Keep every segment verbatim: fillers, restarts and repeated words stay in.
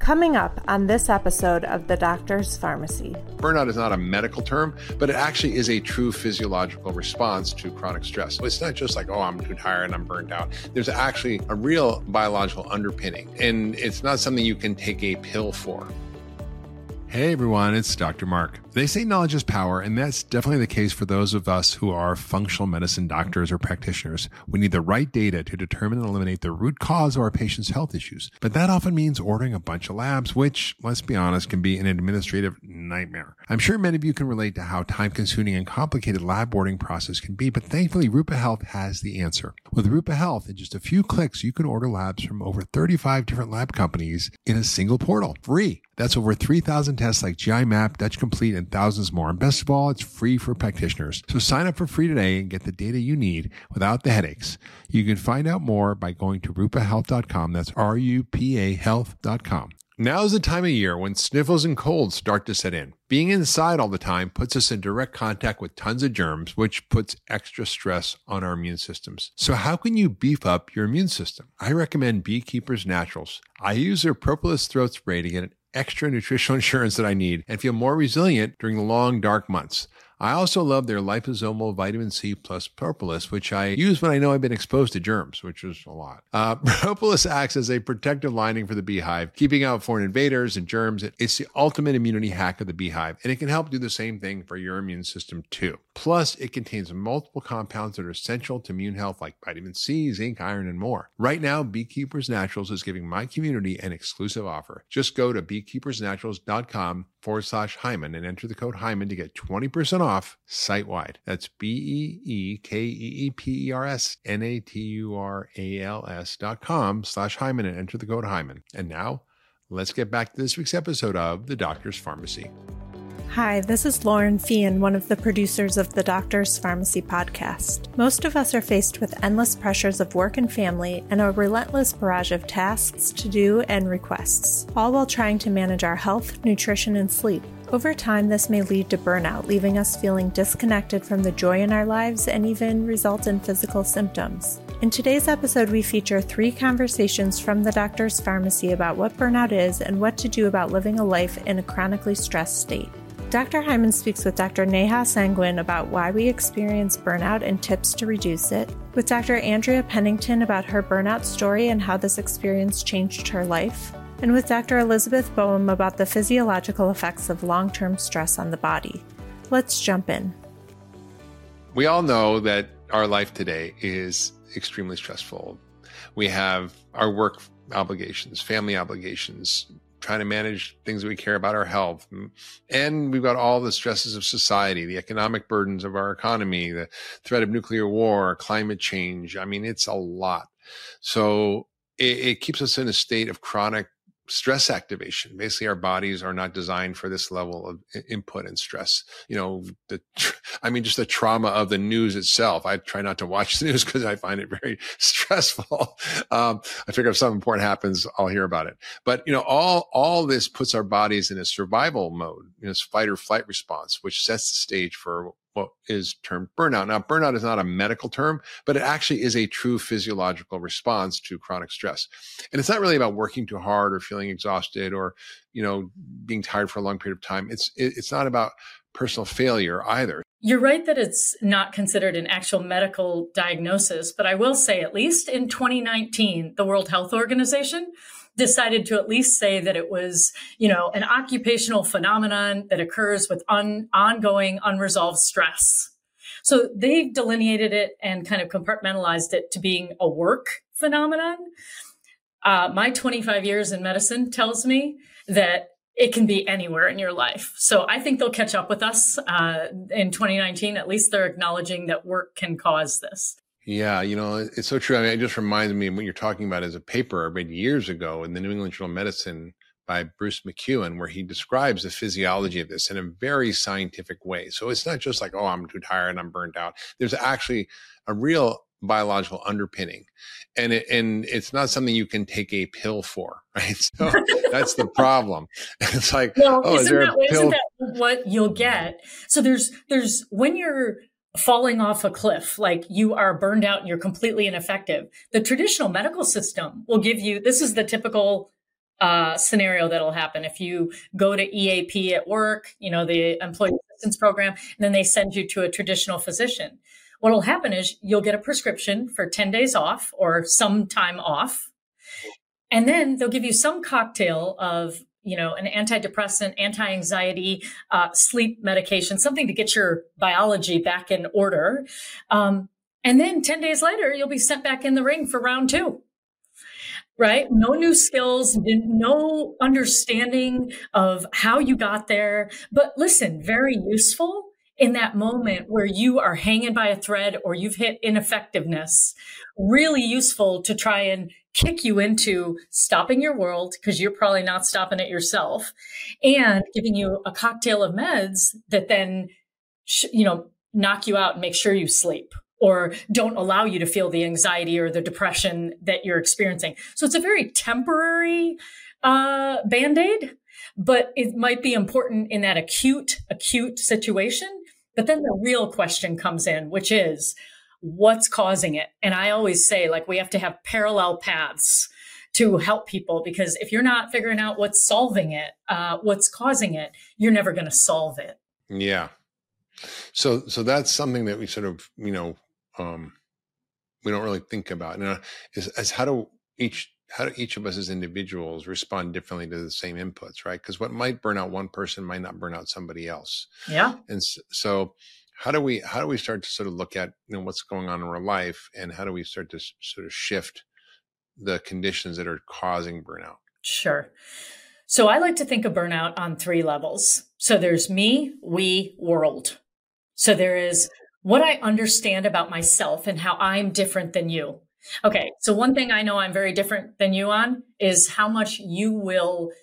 Coming up on this episode of The Doctor's Pharmacy. Burnout is not a medical term, but it actually is a true physiological response to chronic stress. It's not just like, oh, I'm too tired and I'm burnt out. There's actually a real biological underpinning, and it's not something you can take a pill for. Hey everyone, it's Doctor Mark. They say knowledge is power, and that's definitely the case for those of us who are functional medicine doctors or practitioners. We need the right data to determine and eliminate the root cause of our patients' health issues. But that often means ordering a bunch of labs, which, let's be honest, can be an administrative nightmare. I'm sure many of you can relate to how time-consuming and complicated lab ordering process can be, but thankfully Rupa Health has the answer. With Rupa Health, in just a few clicks, you can order labs from over thirty-five different lab companies in a single portal, free. That's over three thousand tests like G I map, Dutch Complete, and thousands more. And best of all, it's free for practitioners. So sign up for free today and get the data you need without the headaches. You can find out more by going to rupa health dot com. That's R U P A health dot com. Now is the time of year when sniffles and colds start to set in. Being inside all the time puts us in direct contact with tons of germs, which puts extra stress on our immune systems. So how can you beef up your immune system? I recommend Beekeepers Naturals. I use their Propolis throat spray to get an extra nutritional insurance that I need and feel more resilient during the long, dark months. I also love their liposomal vitamin C plus propolis, which I use when I know I've been exposed to germs, which is a lot. Uh, propolis acts as a protective lining for the beehive, keeping out foreign invaders and germs. It's the ultimate immunity hack of the beehive, and it can help do the same thing for your immune system too. Plus, it contains multiple compounds that are essential to immune health like vitamin C, zinc, iron, and more. Right now, Beekeepers Naturals is giving my community an exclusive offer. Just go to beekeepers naturals dot com forward slash Hyman and enter the code Hyman to get twenty percent off site-wide. That's B-E-E-K-E-E-P-E-R-S N-A-T-U-R-A-L-S dot com slash Hyman and enter the code Hyman. And now, let's get back to this week's episode of The Doctor's Pharmacy. Hi, this is Lauren Feehan, one of the producers of the Doctor's Pharmacy podcast. Most of us are faced with endless pressures of work and family and a relentless barrage of tasks to do and requests, all while trying to manage our health, nutrition, and sleep. Over time, this may lead to burnout, leaving us feeling disconnected from the joy in our lives and even result in physical symptoms. In today's episode, we feature three conversations from the Doctor's Pharmacy about what burnout is and what to do about living a life in a chronically stressed state. Doctor Hyman speaks with Doctor Neha Sangwan about why we experience burnout and tips to reduce it, with Doctor Andrea Pennington about her burnout story and how this experience changed her life, and with Doctor Elizabeth Boehm about the physiological effects of long-term stress on the body. Let's jump in. We all know that our life today is extremely stressful. We have our work obligations, family obligations, trying to manage things that we care about, our health. And we've got all the stresses of society, the economic burdens of our economy, the threat of nuclear war, climate change. I mean, it's a lot. So it, it keeps us in a state of chronic stress activation. Basically, our bodies are not designed for this level of input and stress. You know, the, I mean, just the trauma of the news itself. I try not to watch the news because I find it very stressful. Um, I figure if something important happens, I'll hear about it. But, you know, all, all this puts our bodies in a survival mode, you know, it's fight or flight response, which sets the stage for what is termed burnout. Now, burnout is not a medical term, but it actually is a true physiological response to chronic stress. And it's not really about working too hard or feeling exhausted or, you know, being tired for a long period of time. It's, it's not about personal failure either. You're right that it's not considered an actual medical diagnosis, but I will say, at least in twenty nineteen, the World Health Organization decided to at least say that it was, you know, an occupational phenomenon that occurs with un- ongoing unresolved stress. So they've delineated it and kind of compartmentalized it to being a work phenomenon. Uh, my twenty-five years in medicine tells me that it can be anywhere in your life. So I think they'll catch up with us uh, in twenty nineteen. At least they're acknowledging that work can cause this. Yeah, you know, it's so true. I mean, it just reminds me of what you're talking about as a paper I read years ago in the New England Journal of Medicine by Bruce McEwen, where he describes the physiology of this in a very scientific way. So it's not just like, oh, I'm too tired and I'm burnt out. There's actually a real biological underpinning. And it, and it's not something you can take a pill for, right? So that's the problem. It's like, well, oh, is there that, a pill? Isn't that what you'll get? So there's, there's, when you're falling off a cliff, like you are burned out and you're completely ineffective, the traditional medical system will give you, this is the typical uh, scenario that'll happen. If you go to E A P at work, you know, the employee assistance program, and then they send you to a traditional physician. What will happen is you'll get a prescription for ten days off or some time off. And then they'll give you some cocktail of, you know, an antidepressant, anti-anxiety, uh, sleep medication, something to get your biology back in order. Um, and then ten days later, you'll be sent back in the ring for round two. Right? No new skills, no understanding of how you got there. But listen, very useful in that moment where you are hanging by a thread or you've hit ineffectiveness. Really useful to try and kick you into stopping your world, because you're probably not stopping it yourself, and giving you a cocktail of meds that then, you know, knock you out and make sure you sleep, or don't allow you to feel the anxiety or the depression that you're experiencing. So it's a very temporary uh, Band-Aid, but it might be important in that acute, acute situation. But then the real question comes in, which is, what's causing it? And I always say, like, we have to have parallel paths to help people, because if you're not figuring out what's solving it, uh, what's causing it, you're never going to solve it. Yeah. So, so that's something that we sort of, you know, um, we don't really think about. You know, is, is how do each how do each of us as individuals respond differently to the same inputs, right? Because what might burn out one person might not burn out somebody else. Yeah. And so, how do we how do we start to sort of look at, you know, what's going on in our life, and how do we start to s- sort of shift the conditions that are causing burnout? Sure. So I like to think of burnout on three levels. So there's me, we, world. So there is what I understand about myself and how I'm different than you. Okay. So one thing I know I'm very different than you on is how much you will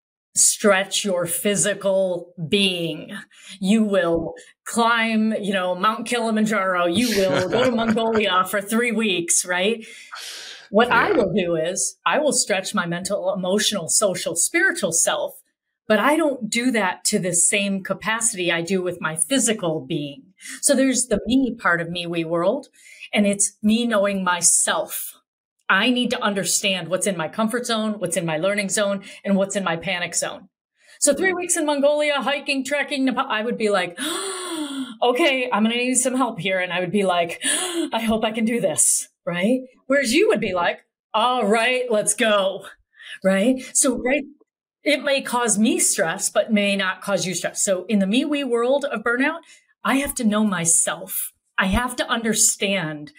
stretch your physical being. You will climb, you know, Mount Kilimanjaro. You will go to Mongolia for three weeks, right? What yeah. I will do is I will stretch my mental, emotional, social, spiritual self, but I don't do that to the same capacity I do with my physical being. So there's the me part of me, we world, and it's me knowing myself. I need to understand what's in my comfort zone, what's in my learning zone, and what's in my panic zone. So three weeks in Mongolia, hiking, trekking, Nepal, I would be like, oh, okay, I'm going to need some help here. And I would be like, oh, I hope I can do this, right? Whereas you would be like, all right, let's go, right? So, right, it may cause me stress, but may not cause you stress. So in the me, we world of burnout, I have to know myself. I have to understand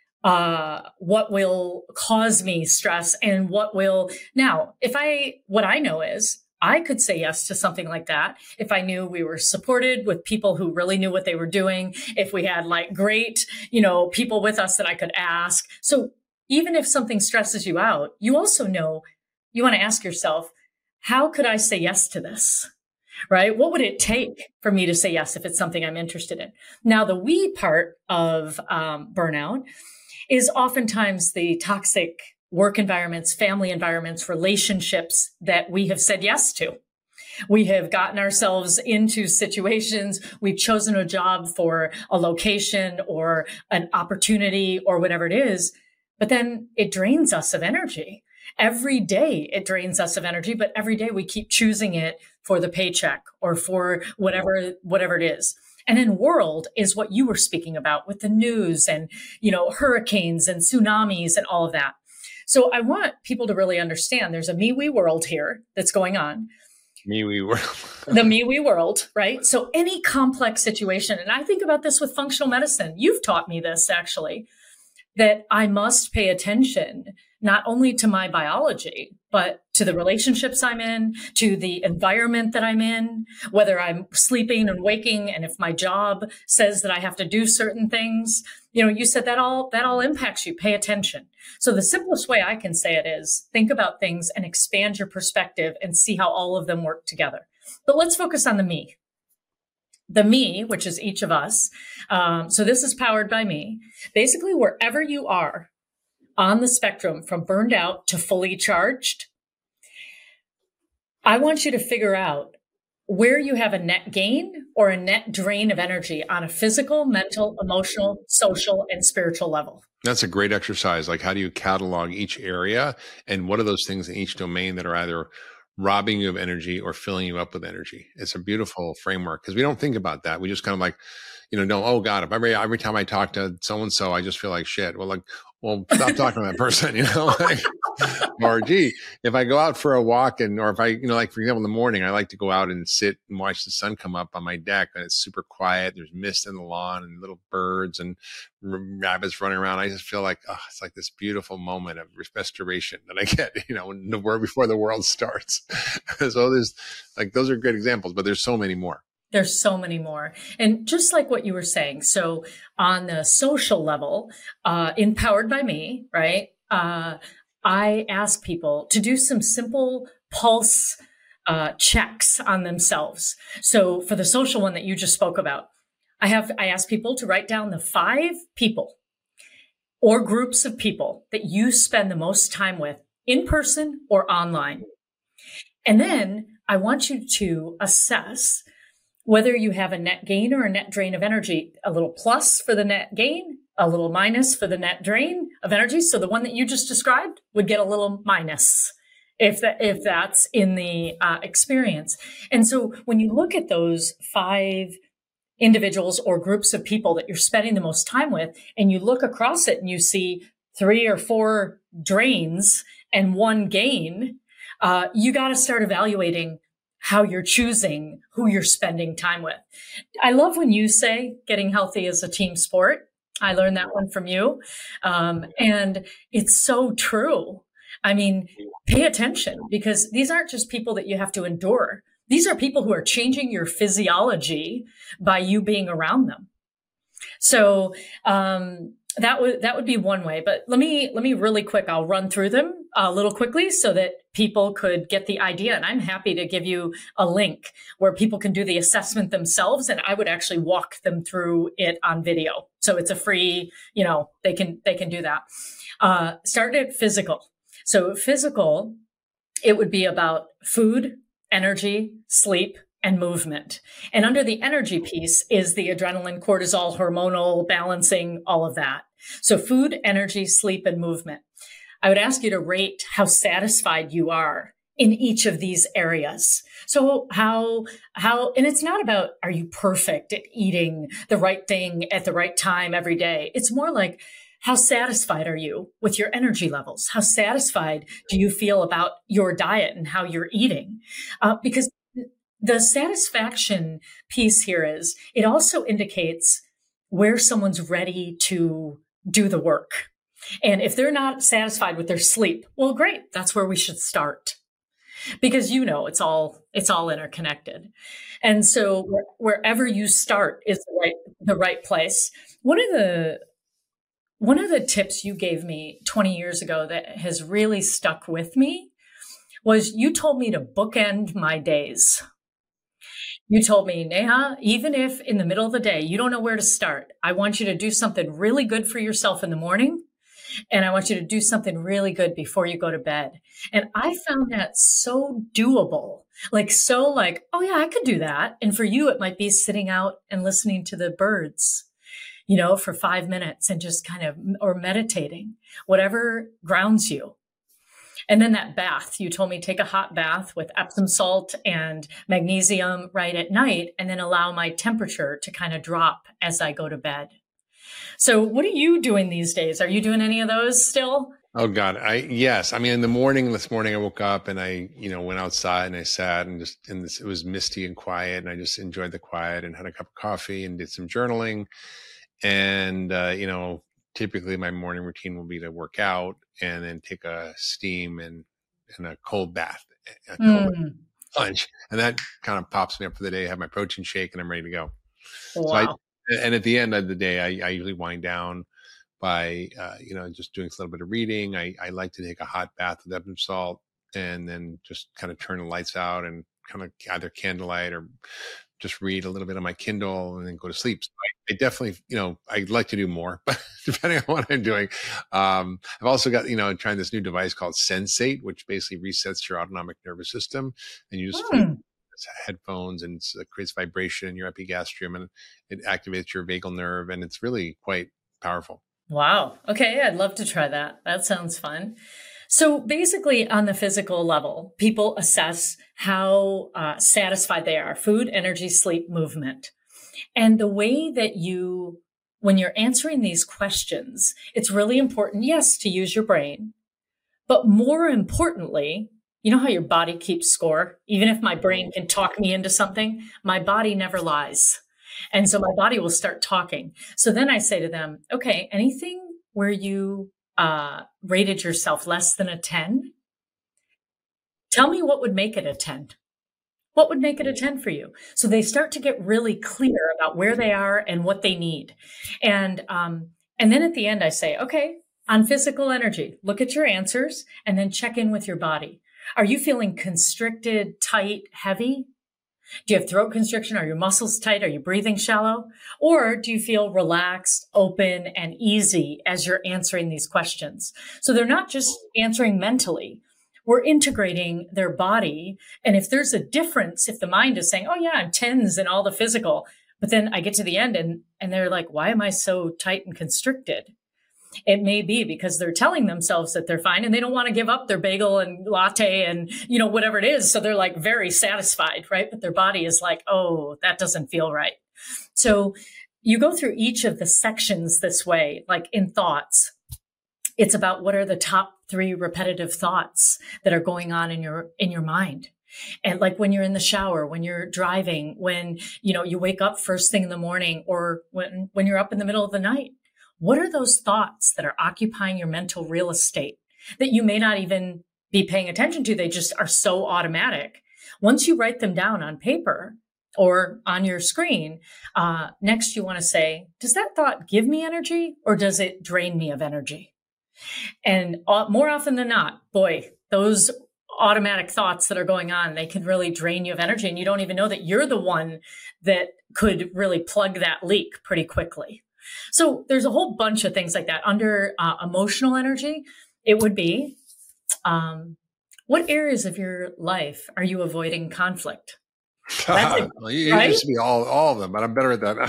uh, what will cause me stress and what will, now, if I, what I know is I could say yes to something like that if I knew we were supported with people who really knew what they were doing, if we had like great, you know, people with us that I could ask. So even if something stresses you out, you also know, you want to ask yourself, how could I say yes to this? Right? What would it take for me to say yes if it's something I'm interested in? Now, the we part of um, burnout is oftentimes the toxic work environments, family environments, relationships that we have said yes to. We have gotten ourselves into situations. We've chosen a job for a location or an opportunity or whatever it is, but then it drains us of energy. Every day it drains us of energy, but every day we keep choosing it for the paycheck or for whatever, whatever it is. And then world is what you were speaking about with the news and, you know, hurricanes and tsunamis and all of that. So I want people to really understand there's a me, we world here that's going on. Me, we world. The me, we world, right? So any complex situation, and I think about this with functional medicine. You've taught me this actually, that I must pay attention not only to my biology, but to the relationships I'm in, to the environment that I'm in, whether I'm sleeping and waking, and if my job says that I have to do certain things. You know, you said that all, that all impacts you. Pay attention. So the simplest way I can say it is think about things and expand your perspective and see how all of them work together. But let's focus on the me. The me, which is each of us. Um, so this is powered by me. Basically, wherever you are on the spectrum from burned out to fully charged, I want you to figure out where you have a net gain or a net drain of energy on a physical, mental, emotional, social, and spiritual level. That's a great exercise. Like, how do you catalog each area, and what are those things in each domain that are either robbing you of energy or filling you up with energy? It's a beautiful framework, because we don't think about that. We just kind of like, you know, no, oh God, if every, every time I talk to so-and-so, I just feel like shit. Well, like, well, stop talking to that person, you know, like, or gee, if I go out for a walk and, or if I, you know, like for example, in the morning, I like to go out and sit and watch the sun come up on my deck, and it's super quiet. There's mist in the lawn and little birds and rabbits running around. I just feel like, oh, it's like this beautiful moment of restoration that I get, you know, in the world before the world starts. So there's like, those are great examples, but there's so many more. There's so many more. And just like what you were saying, so on the social level, uh, empowered by me, right? Uh, I ask people to do some simple pulse uh, checks on themselves. So for the social one that you just spoke about, I have, I ask people to write down the five people or groups of people that you spend the most time with in person or online. And then I want you to assess whether you have a net gain or a net drain of energy, a little plus for the net gain, a little minus for the net drain of energy. So the one that you just described would get a little minus if that, if that's in the uh, experience. And so when you look at those five individuals or groups of people that you're spending the most time with, and you look across it and you see three or four drains and one gain, uh, you got to start evaluating how you're choosing who you're spending time with. I love when you say getting healthy is a team sport. I learned that one from you. Um, and it's so true. I mean, pay attention, because these aren't just people that you have to endure. These are people who are changing your physiology by you being around them. So, um, that would, that would be one way, but let me, let me really quick, I'll run through them a little quickly so that people could get the idea. And I'm happy to give you a link where people can do the assessment themselves. And I would actually walk them through it on video. So it's a free, you know, they can, they can do that. Uh, start at physical. So physical, it would be about food, energy, sleep, and movement. And under the energy piece is the adrenaline, cortisol, hormonal balancing, all of that. So food, energy, sleep, and movement. I would ask you to rate how satisfied you are in each of these areas. So how, how, and it's not about, are you perfect at eating the right thing at the right time every day? It's more like, how satisfied are you with your energy levels? How satisfied do you feel about your diet and how you're eating? Uh, because the satisfaction piece here is, it also indicates where someone's ready to do the work. And if they're not satisfied with their sleep, well, great. That's where we should start. Because, you know, it's all, it's all interconnected. And so wherever you start is the right, the right place. One of the, one of the tips you gave me twenty years ago that has really stuck with me was, you told me to bookend my days. You told me, Neha, even if in the middle of the day, you don't know where to start, I want you to do something really good for yourself in the morning. And I want you to do something really good before you go to bed. And I found that so doable, like, so like, oh yeah, I could do that. And for you, it might be sitting out and listening to the birds, you know, for five minutes and just kind of, or meditating, whatever grounds you. And then that bath, you told me take a hot bath with Epsom salt and magnesium right at night, and then allow my temperature to kind of drop as I go to bed. So what are you doing these days? Are you doing any of those still? Oh God. I, yes. I mean, in the morning, this morning I woke up and I, you know, went outside and I sat and just, and this, it was misty and quiet, and I just enjoyed the quiet and had a cup of coffee and did some journaling. And, uh, you know, typically my morning routine will be to work out and then take a steam and, and a cold bath, a cold Mm. plunge. And that kind of pops me up for the day. I have my protein shake and I'm ready to go. Wow. So I, and at the end of the day, I, I usually wind down by, uh, you know, just doing a little bit of reading. I, I like to take a hot bath with Epsom salt and then just kind of turn the lights out and kind of either candlelight or just read a little bit on my Kindle and then go to sleep. So I, I definitely, you know, I'd like to do more, but depending on what I'm doing. Um, I've also got, you know, trying this new device called Sensate, which basically resets your autonomic nervous system, and you just Mm. it's headphones, and it's, it creates vibration in your epigastrium, and it activates your vagal nerve, and it's really quite powerful. Wow. Okay. I'd love to try that. That sounds fun. So basically on the physical level, people assess how uh, satisfied they are: food, energy, sleep, movement. And the way that you, when you're answering these questions, it's really important, yes, to use your brain, but more importantly, you know how your body keeps score? Even if my brain can talk me into something, my body never lies. And so my body will start talking. So then I say to them, okay, anything where you uh, rated yourself less than a ten, tell me what would make it a ten. What would make it a ten for you? So they start to get really clear about where they are and what they need. And, um, and then at the end I say, okay, on physical energy, look at your answers and then check in with your body. Are you feeling constricted, tight, heavy? Do you have throat constriction? Are your muscles tight? Are you breathing shallow? Or do you feel relaxed, open, and easy as you're answering these questions? So they're not just answering mentally. We're integrating their body. And if there's a difference, if the mind is saying, oh yeah, I'm tens and all the physical, but then I get to the end and, and they're like, why am I so tight and constricted? It may be because they're telling themselves that they're fine and they don't want to give up their bagel and latte and, you know, whatever it is. So they're like very satisfied, right? But their body is like, oh, that doesn't feel right. So you go through each of the sections this way, like in thoughts. It's about what are the top three repetitive thoughts that are going on in your, in your mind. And like when you're in the shower, when you're driving, when, you know, you wake up first thing in the morning, or when, when you're up in the middle of the night. What are those thoughts that are occupying your mental real estate that you may not even be paying attention to? They just are so automatic. Once you write them down on paper or on your screen, uh, next you want to say, does that thought give me energy or does it drain me of energy? And uh, more often than not, boy, those automatic thoughts that are going on, they can really drain you of energy. And you don't even know that you're the one that could really plug that leak pretty quickly. So there's a whole bunch of things like that. Under uh, emotional energy, it would be, um, what areas of your life are you avoiding conflict? Well, you right? used to be all, all of them, but I'm better at that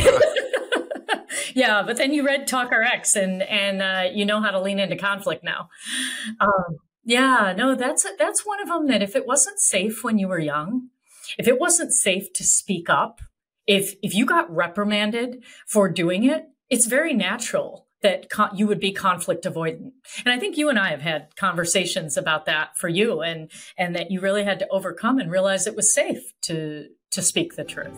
now. Yeah, but then you read Talk R X and, and uh, you know how to lean into conflict now. Um, yeah, no, that's, that's one of them that if it wasn't safe when you were young, if it wasn't safe to speak up, If if you got reprimanded for doing it, it's very natural that con- you would be conflict avoidant. And I think you and I have had conversations about that for you, and and that you really had to overcome and realize it was safe to to speak the truth.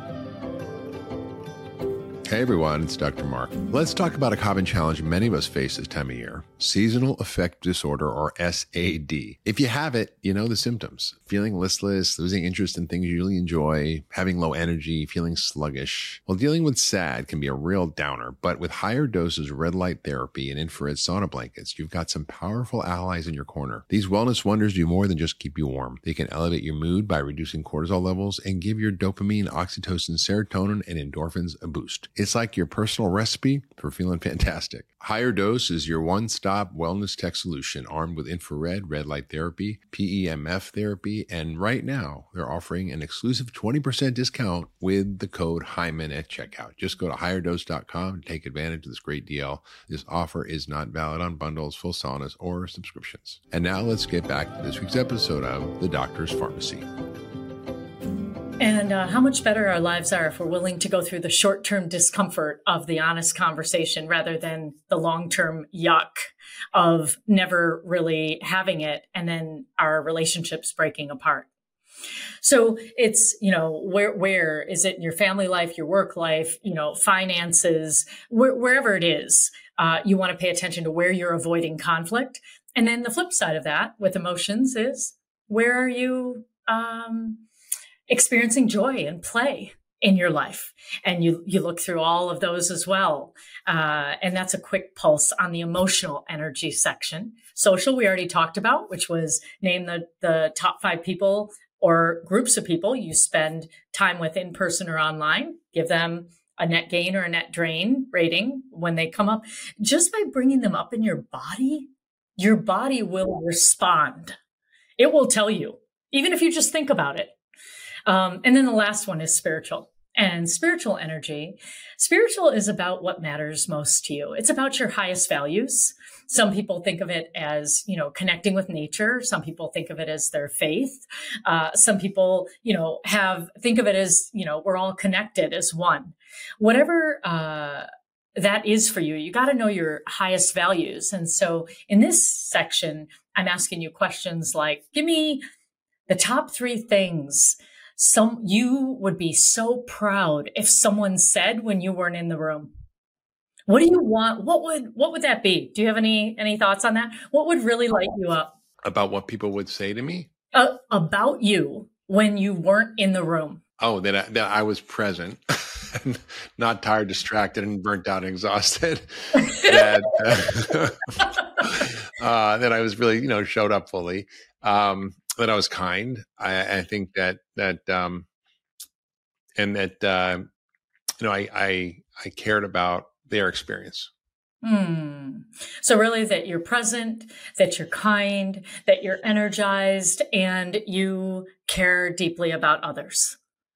Hey everyone, it's Doctor Mark. Let's talk about a common challenge many of us face this time of year: seasonal affective disorder, or S A D. If you have it, you know the symptoms: feeling listless, losing interest in things you really enjoy, having low energy, feeling sluggish. Well, dealing with S A D can be a real downer, but with higher doses of red light therapy and infrared sauna blankets, you've got some powerful allies in your corner. These wellness wonders do more than just keep you warm. They can elevate your mood by reducing cortisol levels and give your dopamine, oxytocin, serotonin, and endorphins a boost. It's like your personal recipe for feeling fantastic. Higher Dose is your one-stop wellness tech solution, armed with infrared, red light therapy, P E M F therapy, and right now they're offering an exclusive twenty percent discount with the code Hyman at checkout. Just go to higher dose dot com to take advantage of this great deal. This offer is not valid on bundles, full saunas, or subscriptions. And now let's get back to this week's episode of The Doctor's Pharmacy. And uh, how much better our lives are if we're willing to go through the short-term discomfort of the honest conversation rather than the long-term yuck of never really having it and then our relationships breaking apart. So it's, you know, where, where is it in your family life, your work life, you know, finances, where, wherever it is, uh, you want to pay attention to where you're avoiding conflict. And then the flip side of that with emotions is, where are you, um, experiencing joy and play in your life? And you, you look through all of those as well. Uh, and that's a quick pulse on the emotional energy section. Social, we already talked about, which was name the, the top five people or groups of people you spend time with in person or online. Give them a net gain or a net drain rating when they come up. Just by bringing them up in your body, your body will respond. It will tell you, even if you just think about it. Um, and then the last one is spiritual. And spiritual energy, spiritual is about what matters most to you. It's about your highest values. Some people think of it as, you know, connecting with nature. Some people think of it as their faith. Uh, some people, you know, have, think of it as, you know, we're all connected as one. Whatever, uh, that is for you, you got to know your highest values. And so in this section, I'm asking you questions like, give me the top three things some you would be so proud if someone said when you weren't in the room. What do you want? What would what would that be? Do you have any any thoughts on that? What would really light you up? About what people would say to me? Uh, about you when you weren't in the room. Oh, that I, that I was present, not tired, distracted, and burnt out, and exhausted. that, uh, uh, that I was really, you know, showed up fully. Um, that I was kind. I, I think that that um, and that uh, you know, I, I I cared about their experience. Hmm. So really that you're present, that you're kind, that you're energized, and you care deeply about others.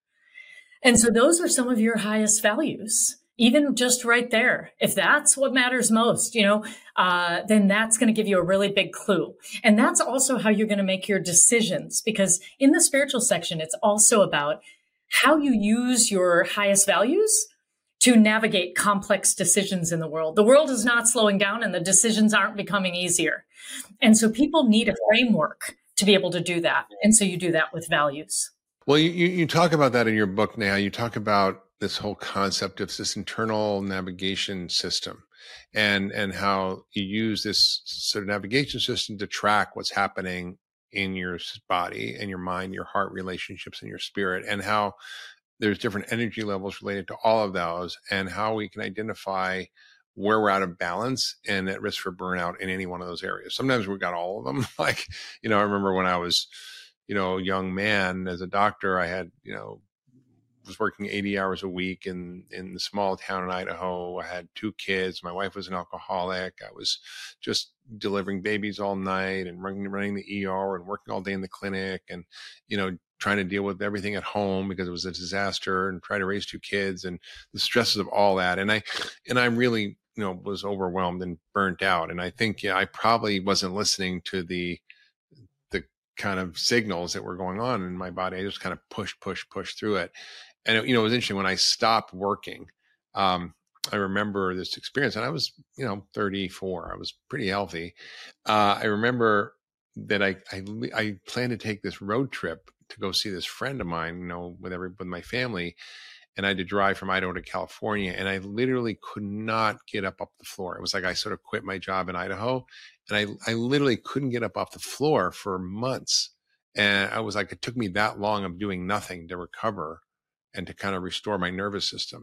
And so those are some of your highest values, even just right there. If that's what matters most, you know, uh, then that's going to give you a really big clue. And that's also how you're going to make your decisions, because in the spiritual section, it's also about how you use your highest values to navigate complex decisions in the world. The world is not slowing down and the decisions aren't becoming easier. And so people need a framework to be able to do that. And so you do that with values. Well, you, you talk about that in your book now. You talk about this whole concept of this internal navigation system and, and how you use this sort of navigation system to track what's happening in your body and your mind, your heart relationships, and your spirit, and how there's different energy levels related to all of those, and how we can identify where we're out of balance and at risk for burnout in any one of those areas. Sometimes we've got all of them. Like, you know, I remember when I was, you know, a young man as a doctor, I had, you know, was working eighty hours a week in, in the small town in Idaho. I had two kids. My wife was an alcoholic. I was just delivering babies all night and running, running the E R and working all day in the clinic and, you know, trying to deal with everything at home because it was a disaster and trying to raise two kids and the stresses of all that. And I, and I really, you know, was overwhelmed and burnt out. And I think, yeah, I probably wasn't listening to the, the kind of signals that were going on in my body. I just kind of pushed, push, push through it. And, it, you know, it was interesting when I stopped working. Um, I remember this experience, and I was, you know, thirty-four. I was pretty healthy. Uh, I remember that I, I, I planned to take this road trip to go see this friend of mine, you know, with every, with my family. And I had to drive from Idaho to California. And I literally could not get up off the floor. It was like I sort of quit my job in Idaho. And I, I literally couldn't get up off the floor for months. And I was like, it took me that long of doing nothing to recover and to kind of restore my nervous system.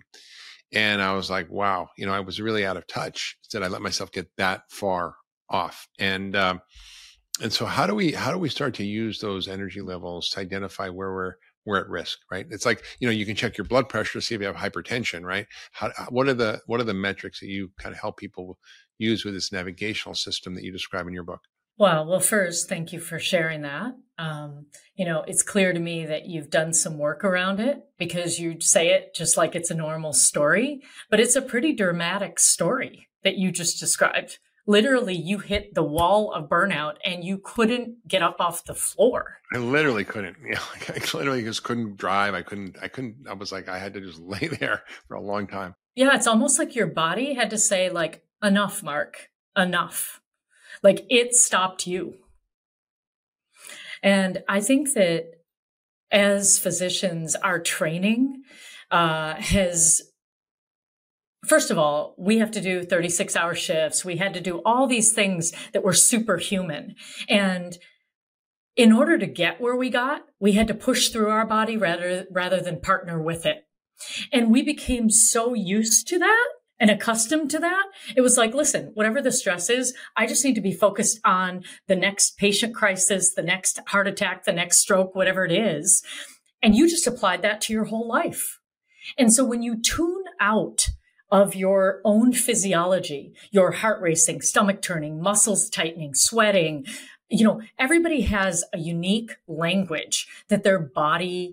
And I was like, wow, you know, I was really out of touch. Did I let myself get that far off? And, um, and so how do we, how do we start to use those energy levels to identify where we're, we're at risk, right? It's like, you know, you can check your blood pressure to see if you have hypertension, right? How, what are the, what are the metrics that you kind of help people use with this navigational system that you describe in your book? Well, well, first, thank you for sharing that. Um, you know, it's clear to me that you've done some work around it because you say it just like it's a normal story, but it's a pretty dramatic story that you just described. Literally, you hit the wall of burnout and you couldn't get up off the floor. I literally couldn't. You know, like I literally just couldn't drive. I couldn't, I couldn't, I was like, I had to just lay there for a long time. Yeah, it's almost like your body had to say like, enough, Mark, enough. Like it stopped you. And I think that as physicians, our training uh, has, first of all, we have to do thirty-six hour shifts. We had to do all these things that were superhuman. And in order to get where we got, we had to push through our body rather, rather than partner with it. And we became so used to that and accustomed to that. It was like, listen, whatever the stress is, I just need to be focused on the next patient crisis, the next heart attack, the next stroke, whatever it is. And you just applied that to your whole life. And so when you tune out of your own physiology, your heart racing, stomach turning, muscles tightening, sweating, you know, everybody has a unique language that their body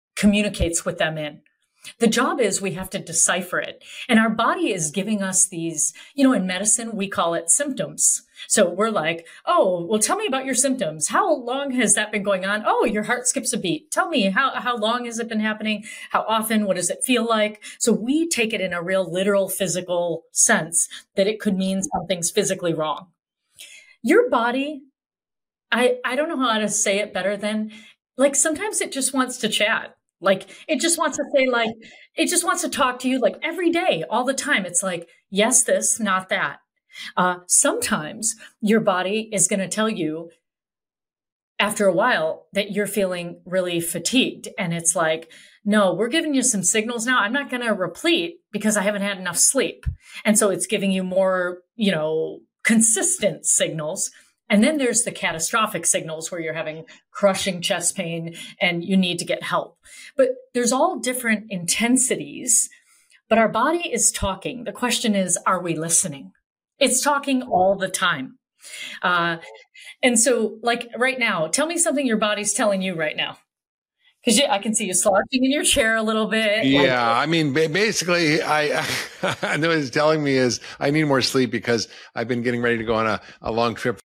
communicates with them in. The job is we have to decipher it. And our body is giving us these, you know, in medicine, we call it symptoms. So we're like, oh, well, tell me about your symptoms. How long has that been going on? Oh, your heart skips a beat. Tell me, how, how long has it been happening? How often? What does it feel like? So we take it in a real literal physical sense that it could mean something's physically wrong. Your body, I, I don't know how to say it better than, like, sometimes it just wants to chat. Like, it just wants to say, like, it just wants to talk to you, like, every day, all the time. It's like, yes, this, not that. Uh, sometimes your body is going to tell you after a while that you're feeling really fatigued. And it's like, no, we're giving you some signals now. I'm not going to replete because I haven't had enough sleep. And so it's giving you more, you know, consistent signals. And then there's the catastrophic signals where you're having crushing chest pain and you need to get help. But there's all different intensities, but our body is talking. The question is, are we listening? It's talking all the time. Uh, and so, like, right now, tell me something your body's telling you right now. Because I can see you slouching in your chair a little bit. Yeah, like, I mean, basically, I, I what it's telling me is I need more sleep because I've been getting ready to go on a, a long trip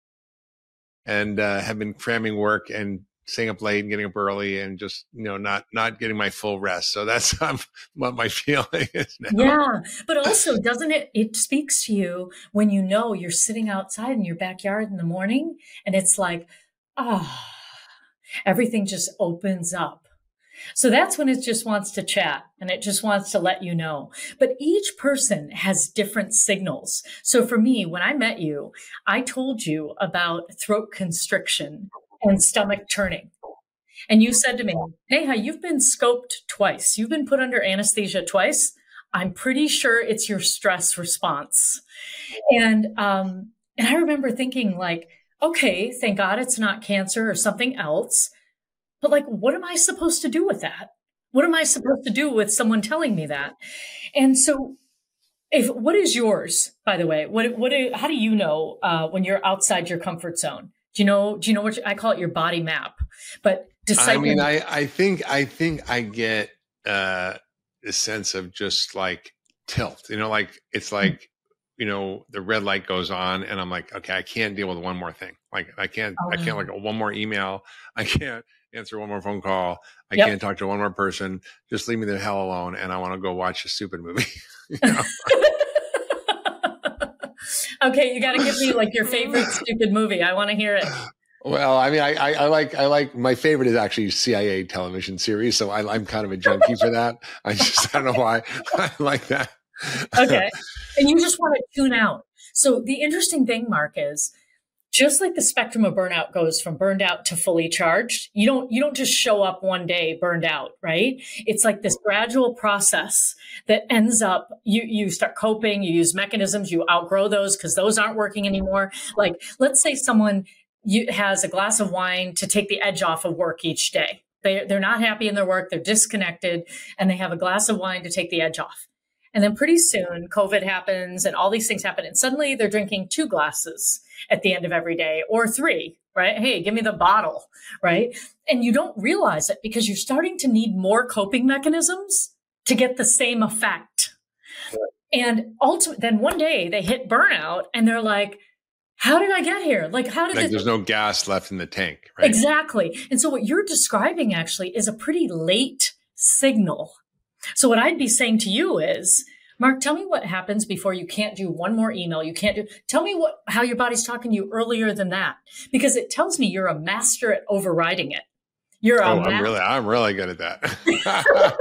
and uh, have been cramming work and staying up late and getting up early and just, you know, not not getting my full rest. So that's um, what my feeling is now. Yeah, but also, doesn't it, it speaks to you when you know you're sitting outside in your backyard in the morning and it's like, ah, oh, everything just opens up. So that's when it just wants to chat and it just wants to let you know. But each person has different signals. So for me, when I met you, I told you about throat constriction and stomach turning. And you said to me, Neha, you've been scoped twice. You've been put under anesthesia twice. I'm pretty sure it's your stress response. And, um, and I remember thinking, like, okay, thank God it's not cancer or something else. But, like, what am I supposed to do with that? What am I supposed to do with someone telling me that? And so, if what is yours, by the way? What what? Do, how do you know uh, when you're outside your comfort zone? Do you know? Do you know what you, I call it? Your body map. But I mean, I I think I think I get uh, a sense of just like tilt. You know, like it's like. Mm-hmm. You know, the red light goes on and I'm like, okay, I can't deal with one more thing. Like I can't, oh, I can't like one more email. I can't answer one more phone call. I yep. can't talk to one more person. Just leave me the hell alone. And I want to go watch a stupid movie. You know? Okay. You got to give me like your favorite stupid movie. I want to hear it. Well, I mean, I, I, I like, I like, my favorite is actually C I A television series. So I, I'm kind of a junkie for that. I just, I don't know why I like that. Okay. And you just want to tune out. So the interesting thing, Mark, is just like the spectrum of burnout goes from burned out to fully charged, you don't, you don't just show up one day burned out, right? It's like this gradual process that ends up, you, you start coping, you use mechanisms, you outgrow those because those aren't working anymore. Like, let's say someone you, has a glass of wine to take the edge off of work each day. They, they're not happy in their work. They're disconnected and they have a glass of wine to take the edge off. And then pretty soon COVID happens and all these things happen. And suddenly they're drinking two glasses at the end of every day or three, right? Hey, give me the bottle, right? And you don't realize it because you're starting to need more coping mechanisms to get the same effect. Right. And ultimately, then one day they hit burnout and they're like, how did I get here? Like, how did like this- there's no gas left in the tank, right? Exactly. And so what you're describing actually is a pretty late signal. So what I'd be saying to you is, Mark, tell me what happens before you can't do one more email. You can't do, tell me what, how your body's talking to you earlier than that, because it tells me you're a master at overriding it. You're a oh, ma- I'm really, I'm really good at that.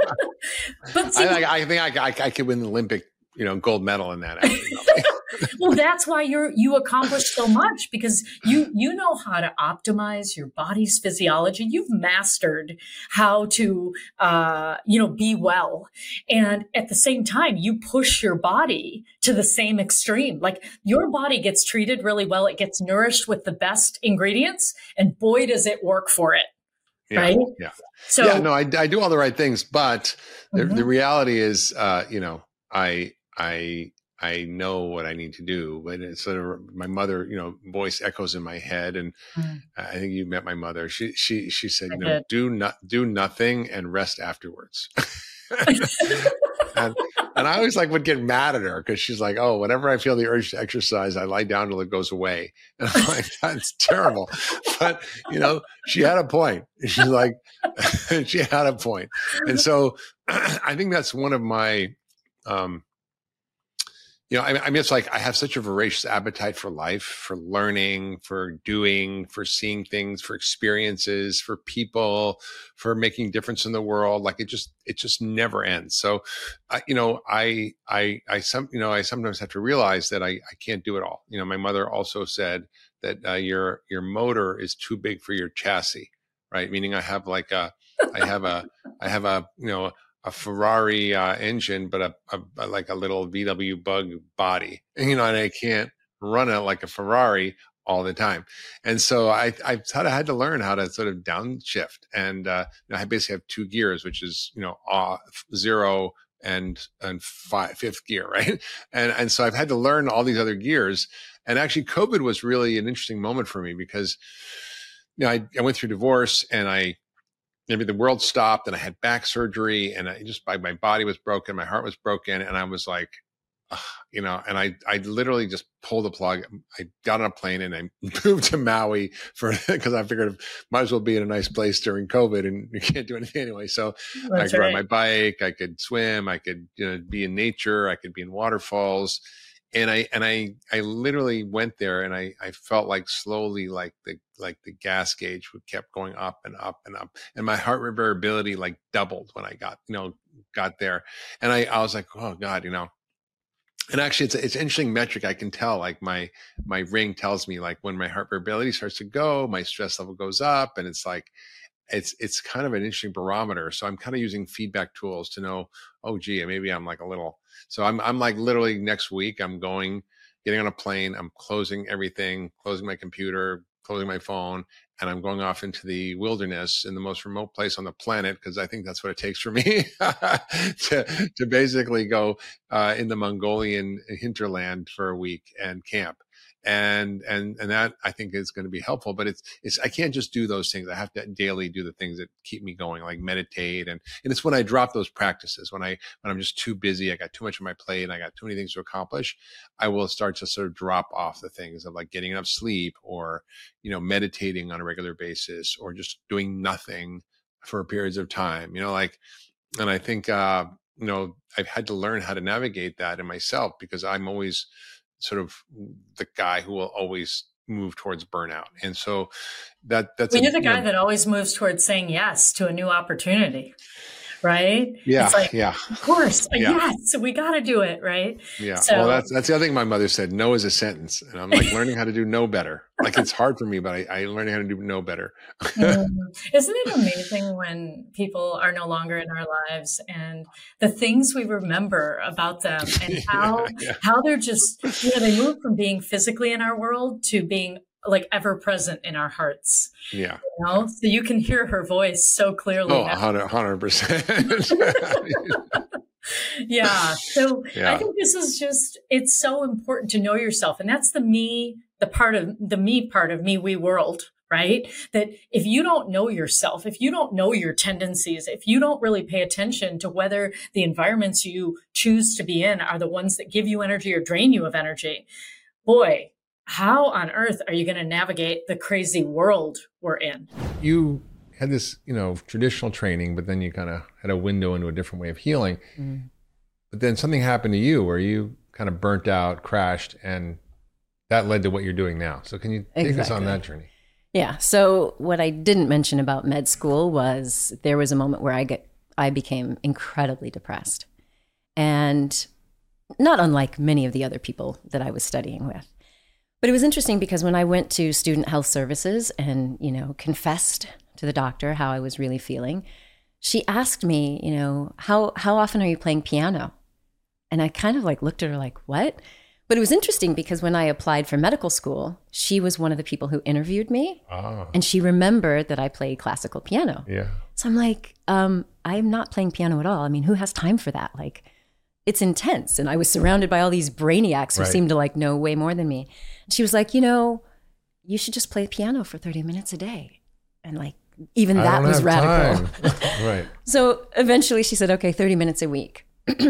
But see, I, I think I, I, I could win the Olympic, you know, gold medal in that. Actually. Well, that's why you're, you accomplish so much because you, you know how to optimize your body's physiology. You've mastered how to, uh, you know, be well. And at the same time, you push your body to the same extreme. Like your body gets treated really well. It gets nourished with the best ingredients and boy, does it work for it. Yeah, right. Yeah. So, yeah, no, I, I do all the right things, but the, mm-hmm. the reality is, uh, you know, I, I, I know what I need to do, but it's sort of my mother, you know, voice echoes in my head. And mm. I think you met my mother. She, she, she said, I you know, did. do not do nothing and rest afterwards. and, and I always like would get mad at her because she's like, oh, whenever I feel the urge to exercise, I lie down till it goes away. And I'm like, that's terrible. But, you know, she had a point. She's like, she had a point. And so I think that's one of my, um, you know, I, I mean, it's like I have such a voracious appetite for life, for learning, for doing, for seeing things, for experiences, for people, for making difference in the world. Like it just, it just never ends. So, uh, you know, I, I, I, some, you know, I sometimes have to realize that I, I can't do it all. You know, my mother also said that uh, your, your motor is too big for your chassis, right? Meaning I have like a, I have a, I have a, you know, a Ferrari uh, engine, but a, a, a like a little V W Bug body, and, you know, and I can't run it like a Ferrari all the time. And so I, I had, had to learn how to sort of downshift. And uh, you know, I basically have two gears, which is, you know, off, zero and, and five, fifth gear. Right. And, and so I've had to learn all these other gears. And actually COVID was really an interesting moment for me because, you know, I, I went through divorce and I, maybe the world stopped and I had back surgery and I just, my, my body was broken. My heart was broken. And I was like, uh, you know, and I, I literally just pulled the plug. I got on a plane and I moved to Maui for, cause I figured might as well be in a nice place during COVID and you can't do anything anyway. So That's I could right. ride my bike. I could swim. I could, you know, be in nature. I could be in waterfalls. And I, and I, I literally went there and I, I felt like slowly, like the, like the gas gauge would kept going up and up and up. And my heart rate variability like doubled when I got, you know, got there. And I, I was like, oh God, you know, and actually it's, it's an interesting metric. I can tell like my, my ring tells me like when my heart variability starts to go, my stress level goes up and it's like, it's, it's kind of an interesting barometer. So I'm kind of using feedback tools to know, oh, gee, maybe I'm like a little, so I'm, I'm like literally next week, I'm going, getting on a plane, I'm closing everything, closing my computer, closing my phone, and I'm going off into the wilderness in the most remote place on the planet, because I think that's what it takes for me to, to basically go uh, in the Mongolian hinterland for a week and camp. And, and, and that I think is going to be helpful, but it's, it's, I can't just do those things. I have to daily do the things that keep me going, like meditate. And, and it's when I drop those practices, when I, when I'm just too busy, I got too much on my plate and I got too many things to accomplish, I will start to sort of drop off the things of like getting enough sleep or, you know, meditating on a regular basis or just doing nothing for periods of time, you know, like, and I think, uh, you know, I've had to learn how to navigate that in myself because I'm always sort of the guy who will always move towards burnout. And so that that's well, a, you're the guy you know, that always moves towards saying yes to a new opportunity, right? Yeah. It's like, yeah. Of course. Yeah. Yes, we got to do it. Right. Yeah. So, well, that's, that's the other thing my mother said, no is a sentence. And I'm like learning how to do no better. Like it's hard for me, but I, I learning how to do no better. mm, isn't it amazing when people are no longer in our lives and the things we remember about them and how, yeah, yeah. how they're just, you know, they move from being physically in our world to being like ever present in our hearts. Yeah. You know? So you can hear her voice so clearly. Oh, one hundred percent. Yeah. So Yeah. I think this is just, it's so important to know yourself. And that's the me, the part of the me part of me, we world, right? That if you don't know yourself, if you don't know your tendencies, if you don't really pay attention to whether the environments you choose to be in are the ones that give you energy or drain you of energy, boy, how on earth are you going to navigate the crazy world we're in? You had this, you know, traditional training, but then you kind of had a window into a different way of healing. Mm. But then something happened to you where you kind of burnt out, crashed, and that led to what you're doing now. So can you take Exactly. us on that journey? Yeah. So what I didn't mention about med school was there was a moment where I get I became incredibly depressed. And not unlike many of the other people that I was studying with. But it was interesting because when I went to Student Health Services and, you know, confessed to the doctor how I was really feeling, she asked me, you know, how how often are you playing piano? And I kind of like looked at her like, what? But it was interesting because when I applied for medical school, she was one of the people who interviewed me. Ah. And she remembered that I played classical piano. Yeah. So I'm like, um, I'm not playing piano at all. I mean, who has time for that? Like, it's intense. And I was surrounded by all these brainiacs who Right. seemed to like know way more than me. And she was like, you know, you should just play piano for thirty minutes a day. And like, even I that don't was have radical. time. Right. So eventually she said, okay, thirty minutes a week.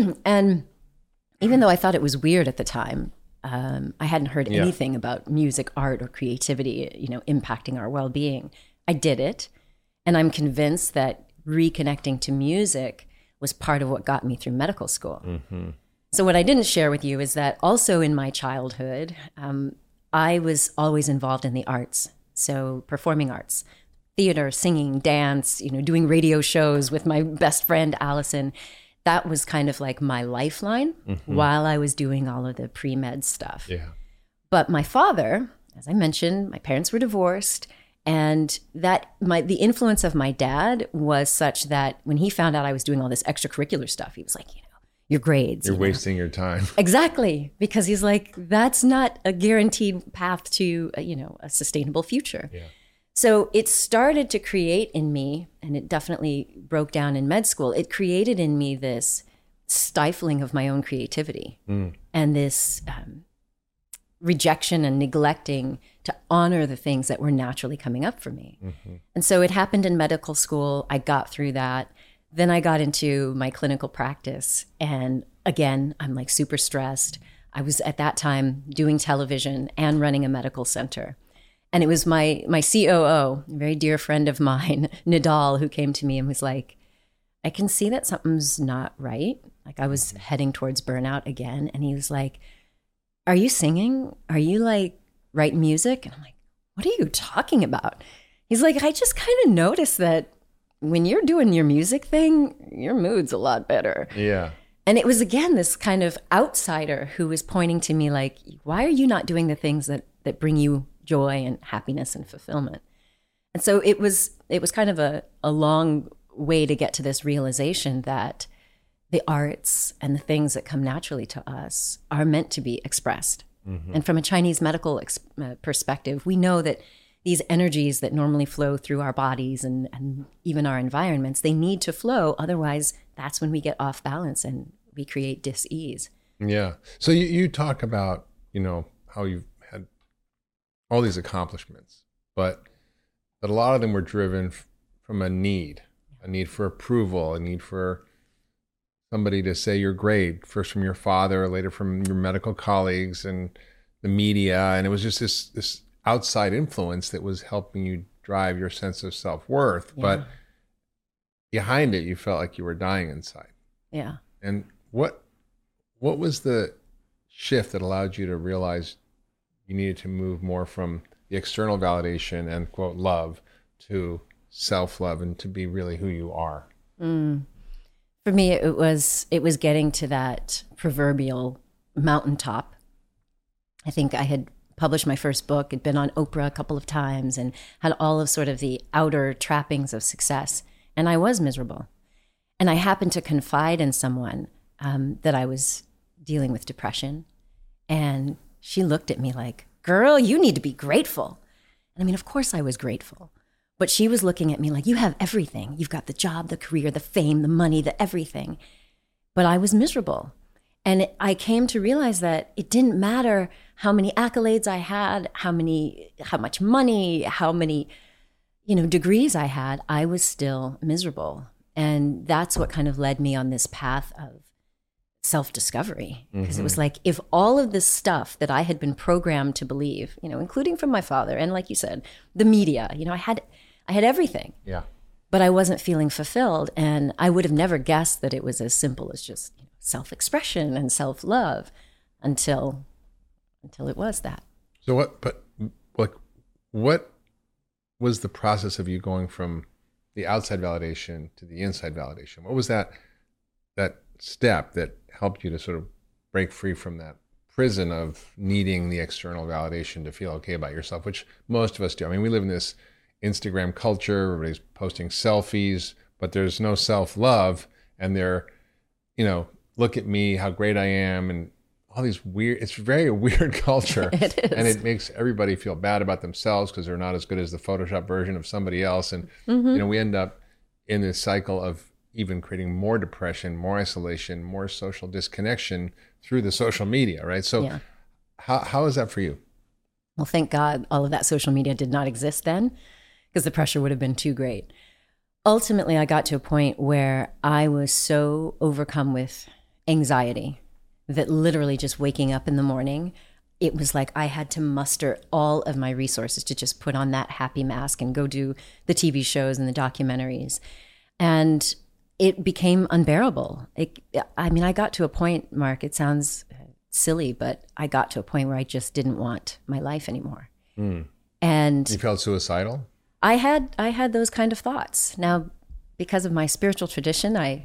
And even though I thought it was weird at the time, um, I hadn't heard Yeah. anything about music, art, or creativity, you know, impacting our well-being. I did it. And I'm convinced that reconnecting to music was part of what got me through medical school. Mm-hmm. So what I didn't share with you is that also in my childhood, um, I was always involved in the arts. So performing arts, theater, singing, dance, you know, doing radio shows with my best friend, Allison. That was kind of like my lifeline Mm-hmm. while I was doing all of the pre-med stuff. Yeah. But my father, as I mentioned, my parents were divorced. And that my the influence of my dad was such that when he found out I was doing all this extracurricular stuff, he was like, you know, your grades. You're you know. wasting your time. Exactly. Because he's like, that's not a guaranteed path to, uh, you know, a sustainable future. Yeah. So it started to create in me, and it definitely broke down in med school, it created in me this stifling of my own creativity Mm. and this um, rejection and neglecting to honor the things that were naturally coming up for me. Mm-hmm. And so it happened in medical school. I got through that. Then I got into my clinical practice. And again, I'm like super stressed. I was at that time doing television and running a medical center. And it was my my C O O, a very dear friend of mine, Nadal, who came to me and was like, I can see that something's not right. Like I was heading towards burnout again. And he was like, are you singing? Are you like writing music? And I'm like, what are you talking about? He's like, I just kind of noticed that when you're doing your music thing, your mood's a lot better. Yeah. And it was, again, this kind of outsider who was pointing to me like, why are you not doing the things that, that bring you joy and happiness and fulfillment? And so it was it was kind of a, a long way to get to this realization that the arts and the things that come naturally to us are meant to be expressed. Mm-hmm. And from a Chinese medical ex- uh, perspective, we know that these energies that normally flow through our bodies and, and even our environments, they need to flow. Otherwise, that's when we get off balance and we create dis-ease. Yeah. So you, you talk about, you know, how you've had all these accomplishments, but but a lot of them were driven f- from a need, a need for approval, a need for somebody to say you're great, first from your father, later from your medical colleagues and the media. And it was just this this outside influence that was helping you drive your sense of self-worth. Yeah. But behind it, you felt like you were dying inside. Yeah. And what what was the shift that allowed you to realize you needed to move more from the external validation and quote love to self-love and to be really who you are? Mm. For me, it was it was getting to that proverbial mountaintop. I think I had published my first book, had been on Oprah a couple of times, and had all of sort of the outer trappings of success. And I was miserable. And I happened to confide in someone um, that I was dealing with depression. And she looked at me like, girl, you need to be grateful. And I mean, of course I was grateful. But she was looking at me like, you have everything. You've got the job, the career, the fame, the money, the everything. But I was miserable. And I came to realize that it didn't matter how many accolades I had, how many, how much money, how many, you know, degrees I had. I was still miserable. And that's what kind of led me on this path of self-discovery. Because mm-hmm. it was like, if all of this stuff that I had been programmed to believe, you know, including from my father, and like you said, the media, you know, I had, I had everything. Yeah. But I wasn't feeling fulfilled. And I would have never guessed that it was as simple as just, you know, self-expression and self-love until, until it was that. So what, but like, what was the process of you going from the outside validation to the inside validation? What was that, that step that helped you to sort of break free from that prison of needing the external validation to feel okay about yourself, which most of us do? I mean, we live in this Instagram culture, everybody's posting selfies, but there's no self-love, and they're, you know, look at me, how great I am, and all these weird, it's very weird culture. It is. And it makes everybody feel bad about themselves because they're not as good as the Photoshop version of somebody else. And, mm-hmm. you know, we end up in this cycle of even creating more depression, more isolation, more social disconnection through the social media, right? So yeah. how how is that for you? Well, thank God all of that social media did not exist then, because the pressure would have been too great. Ultimately, I got to a point where I was so overcome with anxiety that literally just waking up in the morning, it was like I had to muster all of my resources to just put on that happy mask and go do the T V shows and the documentaries. And it became unbearable. It, I mean, I got to a point, Mark, it sounds silly, but I got to a point where I just didn't want my life anymore. Mm. And you felt suicidal? I had I had those kind of thoughts. Now, because of my spiritual tradition, I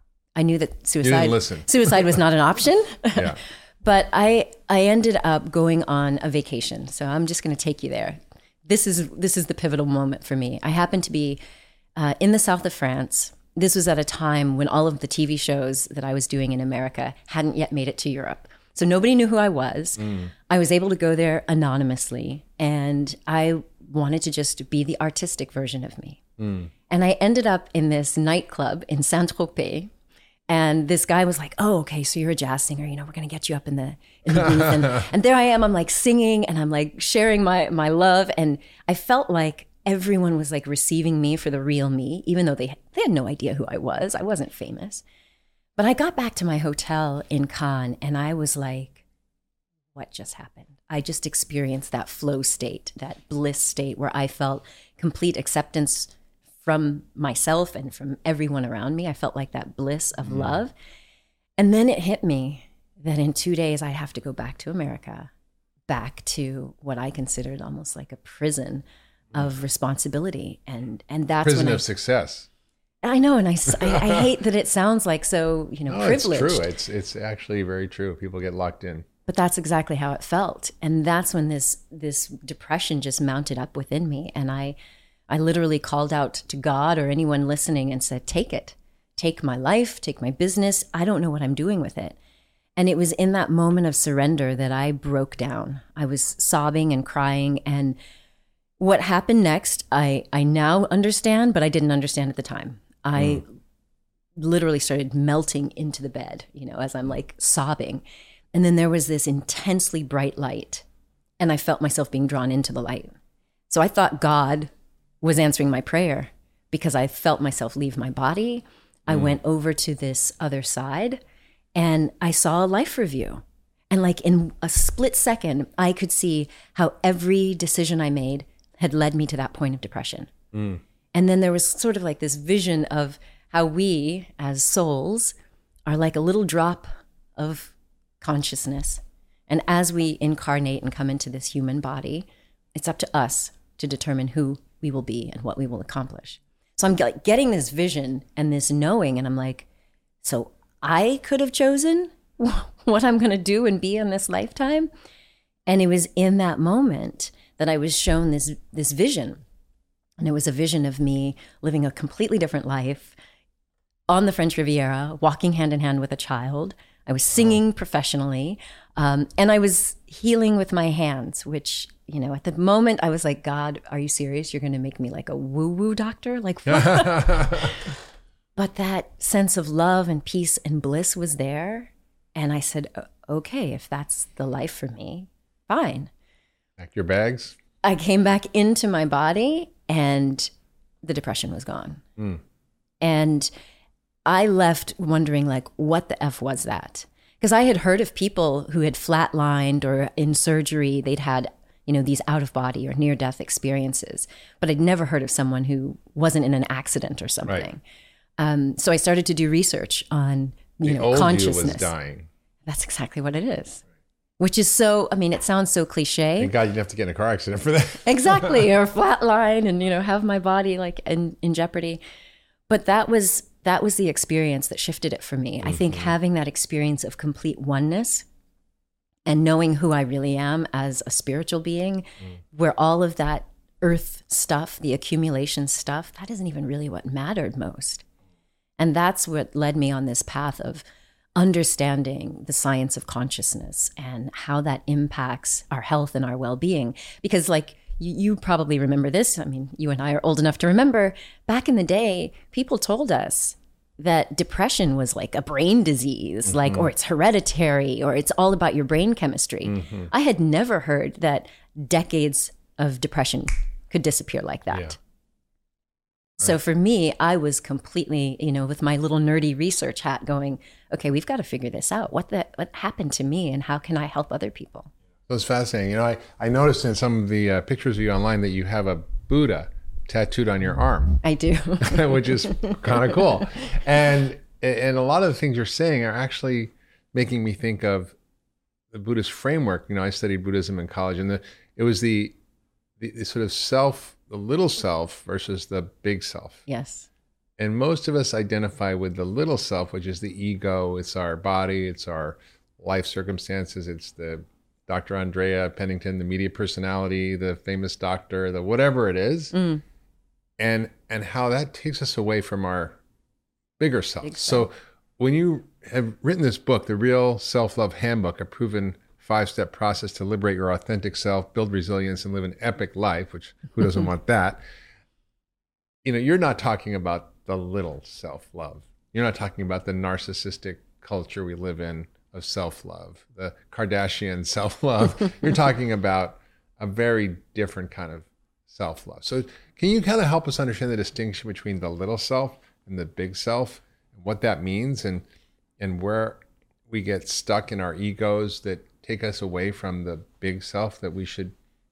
I knew that suicide suicide was not an option. Yeah. But I I ended up going on a vacation. So I'm just going to take you there. This is this is the pivotal moment for me. I happened to be uh, in the south of France. This was at a time when all of the T V shows that I was doing in America hadn't yet made it to Europe. So nobody knew who I was. Mm. I was able to go there anonymously, and I wanted to just be the artistic version of me. Mm. And I ended up in this nightclub in Saint-Tropez. And this guy was like, oh, okay, so you're a jazz singer. You know, we're going to get you up in the, in the booth. And, and there I am. I'm like singing and I'm like sharing my, my love. And I felt like everyone was like receiving me for the real me, even though they, they had no idea who I was. I wasn't famous. But I got back to my hotel in Cannes and I was like, what just happened? I just experienced that flow state, that bliss state where I felt complete acceptance from myself and from everyone around me. I felt like that bliss of mm. love. And then it hit me that in two days I'd have to go back to America, back to what I considered almost like a prison of responsibility. And and that's prison when of I, success. I know, and I, I, I hate that it sounds like so, you know, no, privileged. It's true. It's it's actually very true. People get locked in. But that's exactly how it felt. And that's when this this depression just mounted up within me. And I I literally called out to God or anyone listening and said, take it. Take my life, take my business. I don't know what I'm doing with it. And it was in that moment of surrender that I broke down. I was sobbing and crying. And what happened next, I, I now understand, but I didn't understand at the time. I mm. literally started melting into the bed, you know, as I'm like sobbing. And then there was this intensely bright light, and I felt myself being drawn into the light. So I thought God was answering my prayer because I felt myself leave my body. I mm. went over to this other side, and I saw a life review. And like in a split second, I could see how every decision I made had led me to that point of depression. Mm. And then there was sort of like this vision of how we as souls are like a little drop of consciousness. And as we incarnate and come into this human body, it's up to us to determine who we will be and what we will accomplish. So I'm like getting this vision and this knowing, and I'm like, so I could have chosen what I'm going to do and be in this lifetime. And it was in that moment that I was shown this this vision. And it was a vision of me living a completely different life on the French Riviera, walking hand in hand with a child. I was singing professionally, um, and I was healing with my hands, which, you know, at the moment I was like, God, are you serious? You're going to make me like a woo-woo doctor? Like, what? But that sense of love and peace and bliss was there. And I said, okay, if that's the life for me, fine. Pack your bags. I came back into my body and the depression was gone. Mm. And I left wondering, like, what the F was that? Because I had heard of people who had flatlined or in surgery, they'd had, you know, these out-of-body or near-death experiences. But I'd never heard of someone who wasn't in an accident or something. Right. Um, so I started to do research on, you the know, old consciousness. You was dying. That's exactly what it is. Which is so, I mean, it sounds so cliche. Thank God you didn't have to get in a car accident for that. Exactly, or flatline and, you know, have my body like in, in jeopardy. But that was that was the experience that shifted it for me. Mm-hmm. I think having that experience of complete oneness and knowing who I really am as a spiritual being, mm. where all of that earth stuff, the accumulation stuff, that isn't even really what mattered most. And that's what led me on this path of understanding the science of consciousness and how that impacts our health and our well-being. Because like you, you probably remember this, I mean, you and I are old enough to remember, back in the day, people told us, that depression was like a brain disease, mm-hmm. like, or it's hereditary, or it's all about your brain chemistry. Mm-hmm. I had never heard that decades of depression could disappear like that. Yeah. So right. for me, I was completely, you know, with my little nerdy research hat going, okay, we've got to figure this out. What the, what happened to me and how can I help other people? It was fascinating. You know, I, I noticed in some of the uh, pictures of you online that you have a Buddha tattooed on your arm. I do. Which is kind of cool. And and a lot of the things you're saying are actually making me think of the Buddhist framework. You know, I studied Buddhism in college, and the it was the, the, the sort of self, the little self versus the big self. Yes. And most of us identify with the little self, which is the ego. It's our body. It's our life circumstances. It's the Doctor Andrea Pennington, the media personality, the famous doctor, the whatever it is. Mm. And and how that takes us away from our bigger self. Big self. So when you have written this book, The Real Self-Love Handbook, a proven five-step process to liberate your authentic self, build resilience, and live an epic life, which who doesn't want that? You know, you're not talking about the little self-love. You're not talking about the narcissistic culture we live in of self-love, the Kardashian self-love. You're talking about a very different kind of self-love. So can you kind of help us understand the distinction between the little self and the big self, and what that means, and and where we get stuck in our egos that take us away from the big self that we should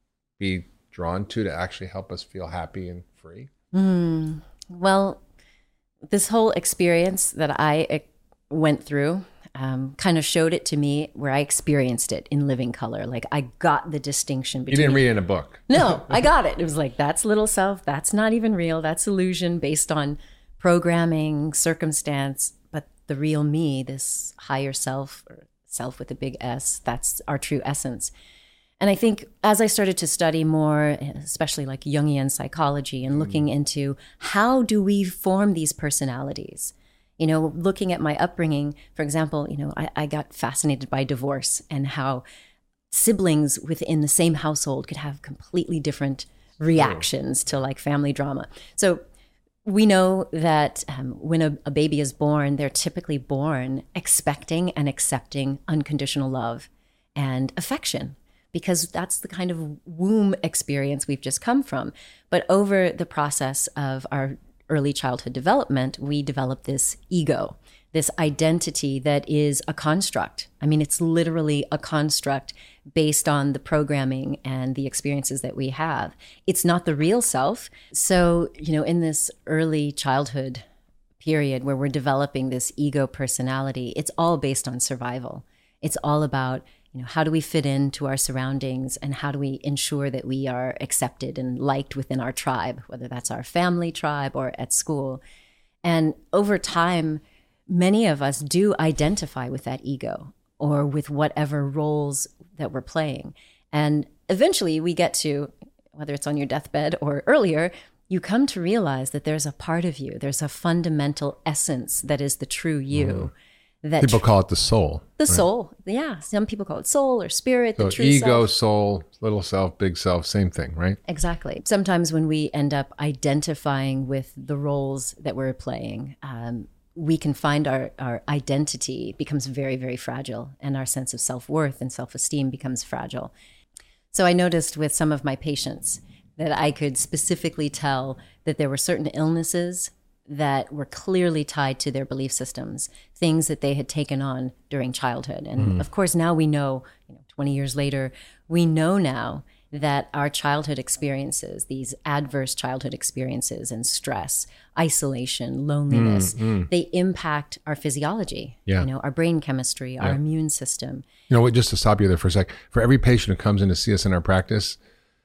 be drawn to to actually help us feel happy and free? Mm, well, this whole experience that I went through Um, kind of showed it to me where I experienced it in living color. Like I got the distinction between. You didn't read it in a book. No, I got it. It was like, that's little self. That's not even real. That's illusion based on programming, circumstance. But the real me, this higher self, or self with a big S, that's our true essence. And I think as I started to study more, especially like Jungian psychology and looking mm. into how do we form these personalities, you know, looking at my upbringing, for example, you know, I, I got fascinated by divorce and how siblings within the same household could have completely different reactions to like family drama. So we know that um, when a, a baby is born, they're typically born expecting and accepting unconditional love and affection, because that's the kind of womb experience we've just come from. But over the process of our early childhood development, we develop this ego, this identity that is a construct. I mean, it's literally a construct based on the programming and the experiences that we have. It's not the real self. So, you know, in this early childhood period where we're developing this ego personality, it's all based on survival. It's all about, you know, how do we fit into our surroundings and how do we ensure that we are accepted and liked within our tribe, whether that's our family tribe or at school. And over time, many of us do identify with that ego or with whatever roles that we're playing. And eventually we get to, whether it's on your deathbed or earlier, you come to realize that there's a part of you, there's a fundamental essence that is the true you. Mm. That people call it the soul. The right? soul, yeah. Some people call it soul or spirit, so the true ego, self. soul, little self, big self, same thing, right? Exactly. Sometimes when we end up identifying with the roles that we're playing, um, we can find our, our identity becomes very, very fragile, and our sense of self-worth and self-esteem becomes fragile. So I noticed with some of my patients that I could specifically tell that there were certain illnesses that were clearly tied to their belief systems, things that they had taken on during childhood. And mm. of course, now we know, you know, twenty years later, we know now that our childhood experiences, these adverse childhood experiences and stress, isolation, loneliness, mm, mm. they impact our physiology, yeah. you know, our brain chemistry, yeah. our immune system. You know what, just to stop you there for a sec, for every patient who comes in to see us in our practice,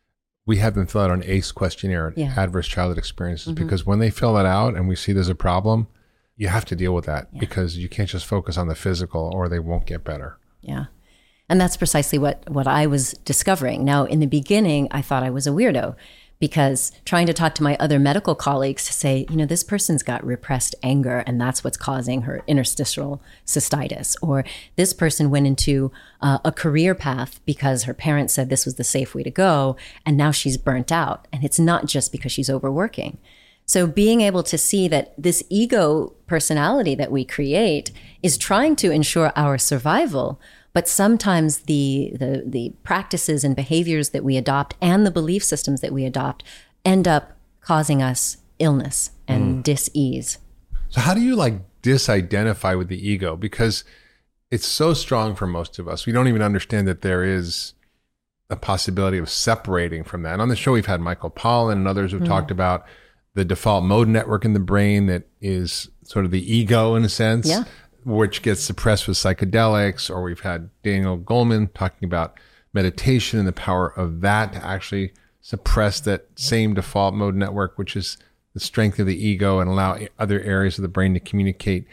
we have them fill out an A C E questionnaire, yeah. adverse childhood experiences, mm-hmm. because when they fill that out and we see there's a problem, you have to deal with that yeah. because you can't just focus on the physical or they won't get better. Yeah. And that's precisely what, what I was discovering. Now, in the beginning, I thought I was a weirdo because trying to talk to my other medical colleagues to say, you know, this person's got repressed anger and that's what's causing her interstitial cystitis. Or this person went into uh, a career path because her parents said this was the safe way to go, and now she's burnt out. And it's not just because she's overworking. So being able to see that this ego personality that we create is trying to ensure our survival. But sometimes the, the the practices and behaviors that we adopt and the belief systems that we adopt end up causing us illness and mm. dis-ease. So how do you like disidentify with the ego? Because it's so strong for most of us. We don't even understand that there is a possibility of separating from that. And on the show, we've had Michael Pollan and others who've mm. talked about the default mode network in the brain that is sort of the ego in a sense, yeah. which gets suppressed with psychedelics. Or we've had Daniel Goleman talking about meditation and the power of that to actually suppress that same default mode network, which is the strength of the ego, and allow other areas of the brain to communicate.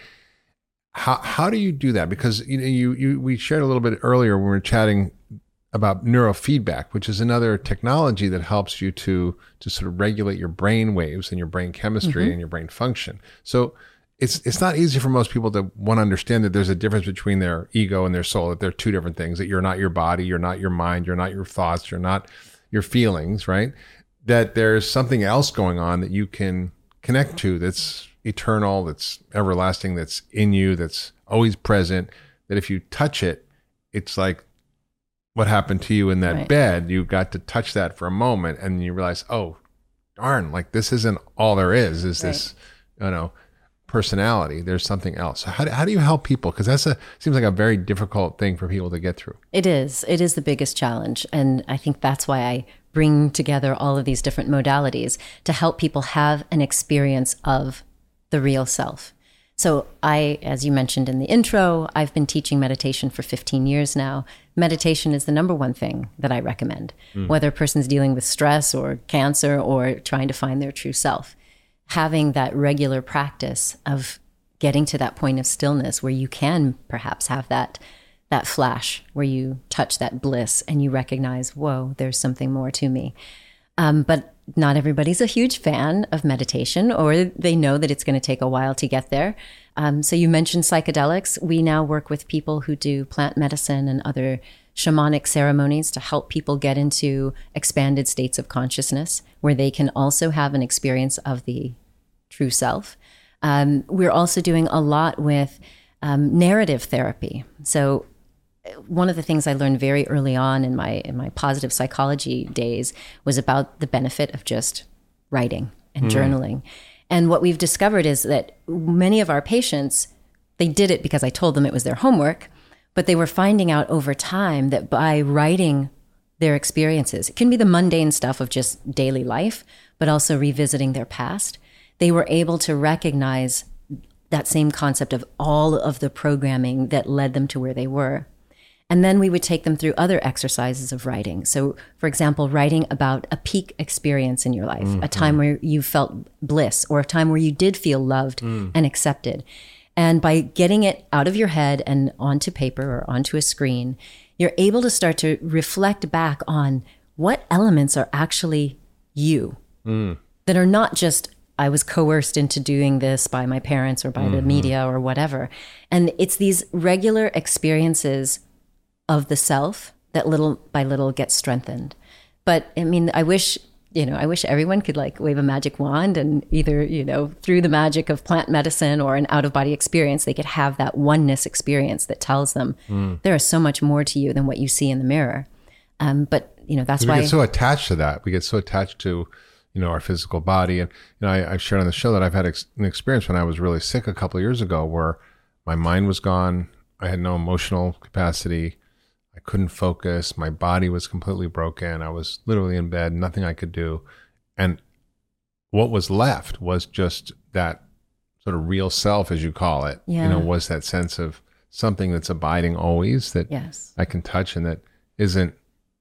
How how do you do that? Because you know you you we shared a little bit earlier when we were chatting about neurofeedback, which is another technology that helps you to to sort of regulate your brain waves and your brain chemistry mm-hmm. and your brain function. So it's it's not easy for most people to want to understand that there's a difference between their ego and their soul, that they're two different things, that you're not your body, you're not your mind, you're not your thoughts, you're not your feelings, right? That there's something else going on that you can connect to that's eternal, that's everlasting, that's in you, that's always present, that if you touch it, it's like what happened to you in that right. bed. You got to touch that for a moment and you realize, oh, darn, like this isn't all there is, is right. this, you know, personality. There's something else. So how do, how do you help people? Because that's a seems like a very difficult thing for people to get through. It is. It is the biggest challenge. And I think that's why I bring together all of these different modalities to help people have an experience of the real self. So I, as you mentioned in the intro, I've been teaching meditation for fifteen years now. Meditation is the number one thing that I recommend, mm. whether a person's dealing with stress or cancer or trying to find their true self. Having that regular practice of getting to that point of stillness where you can perhaps have that that flash where you touch that bliss and you recognize, whoa, there's something more to me. Um, but not everybody's a huge fan of meditation, or they know that it's going to take a while to get there. Um, so you mentioned psychedelics. We now work with people who do plant medicine and other shamanic ceremonies to help people get into expanded states of consciousness where they can also have an experience of the true self. Um, we're also doing a lot with um, narrative therapy. So one of the things I learned very early on in my in my positive psychology days was about the benefit of just writing and mm. journaling. And what we've discovered is that many of our patients, they did it because I told them it was their homework, but they were finding out over time that by writing their experiences, it can be the mundane stuff of just daily life, but also revisiting their past, they were able to recognize that same concept of all of the programming that led them to where they were. And then we would take them through other exercises of writing. So, for example, writing about a peak experience in your life, mm-hmm. a time where you felt bliss, or a time where you did feel loved mm. and accepted. And by getting it out of your head and onto paper or onto a screen, you're able to start to reflect back on what elements are actually you, mm. that are not just, I was coerced into doing this by my parents or by mm-hmm. the media or whatever. And it's these regular experiences of the self that little by little gets strengthened. But I mean, I wish, you know, I wish everyone could like wave a magic wand and either, you know, through the magic of plant medicine or an out of body experience, they could have that oneness experience that tells them mm. there is so much more to you than what you see in the mirror. Um, but, you know, that's we why we get so attached to that. We get so attached to, you know, our physical body. And, you know, I, I've shared on the show that I've had ex- an experience when I was really sick a couple of years ago where my mind was gone. I had no emotional capacity. I couldn't focus. My body was completely broken. I was literally in bed, nothing I could do. And what was left was just that sort of real self, as you call it, yeah. you know, was that sense of something that's abiding always that yes. I can touch and that isn't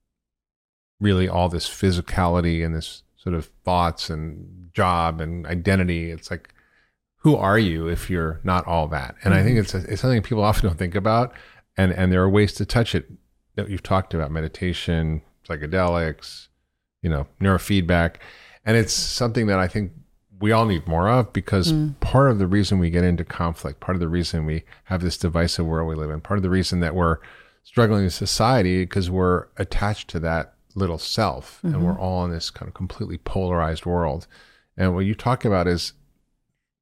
really all this physicality and this sort of thoughts and job and identity. It's like, who are you if you're not all that? And mm-hmm. I think it's, a, it's something people often don't think about. And, and there are ways to touch it that you've talked about: meditation, psychedelics, you know, neurofeedback. And it's something that I think we all need more of, because mm. part of the reason we get into conflict, part of the reason we have this divisive world we live in, part of the reason that we're struggling in society, because we're attached to that little self mm-hmm. and we're all in this kind of completely polarized world. And what you talk about is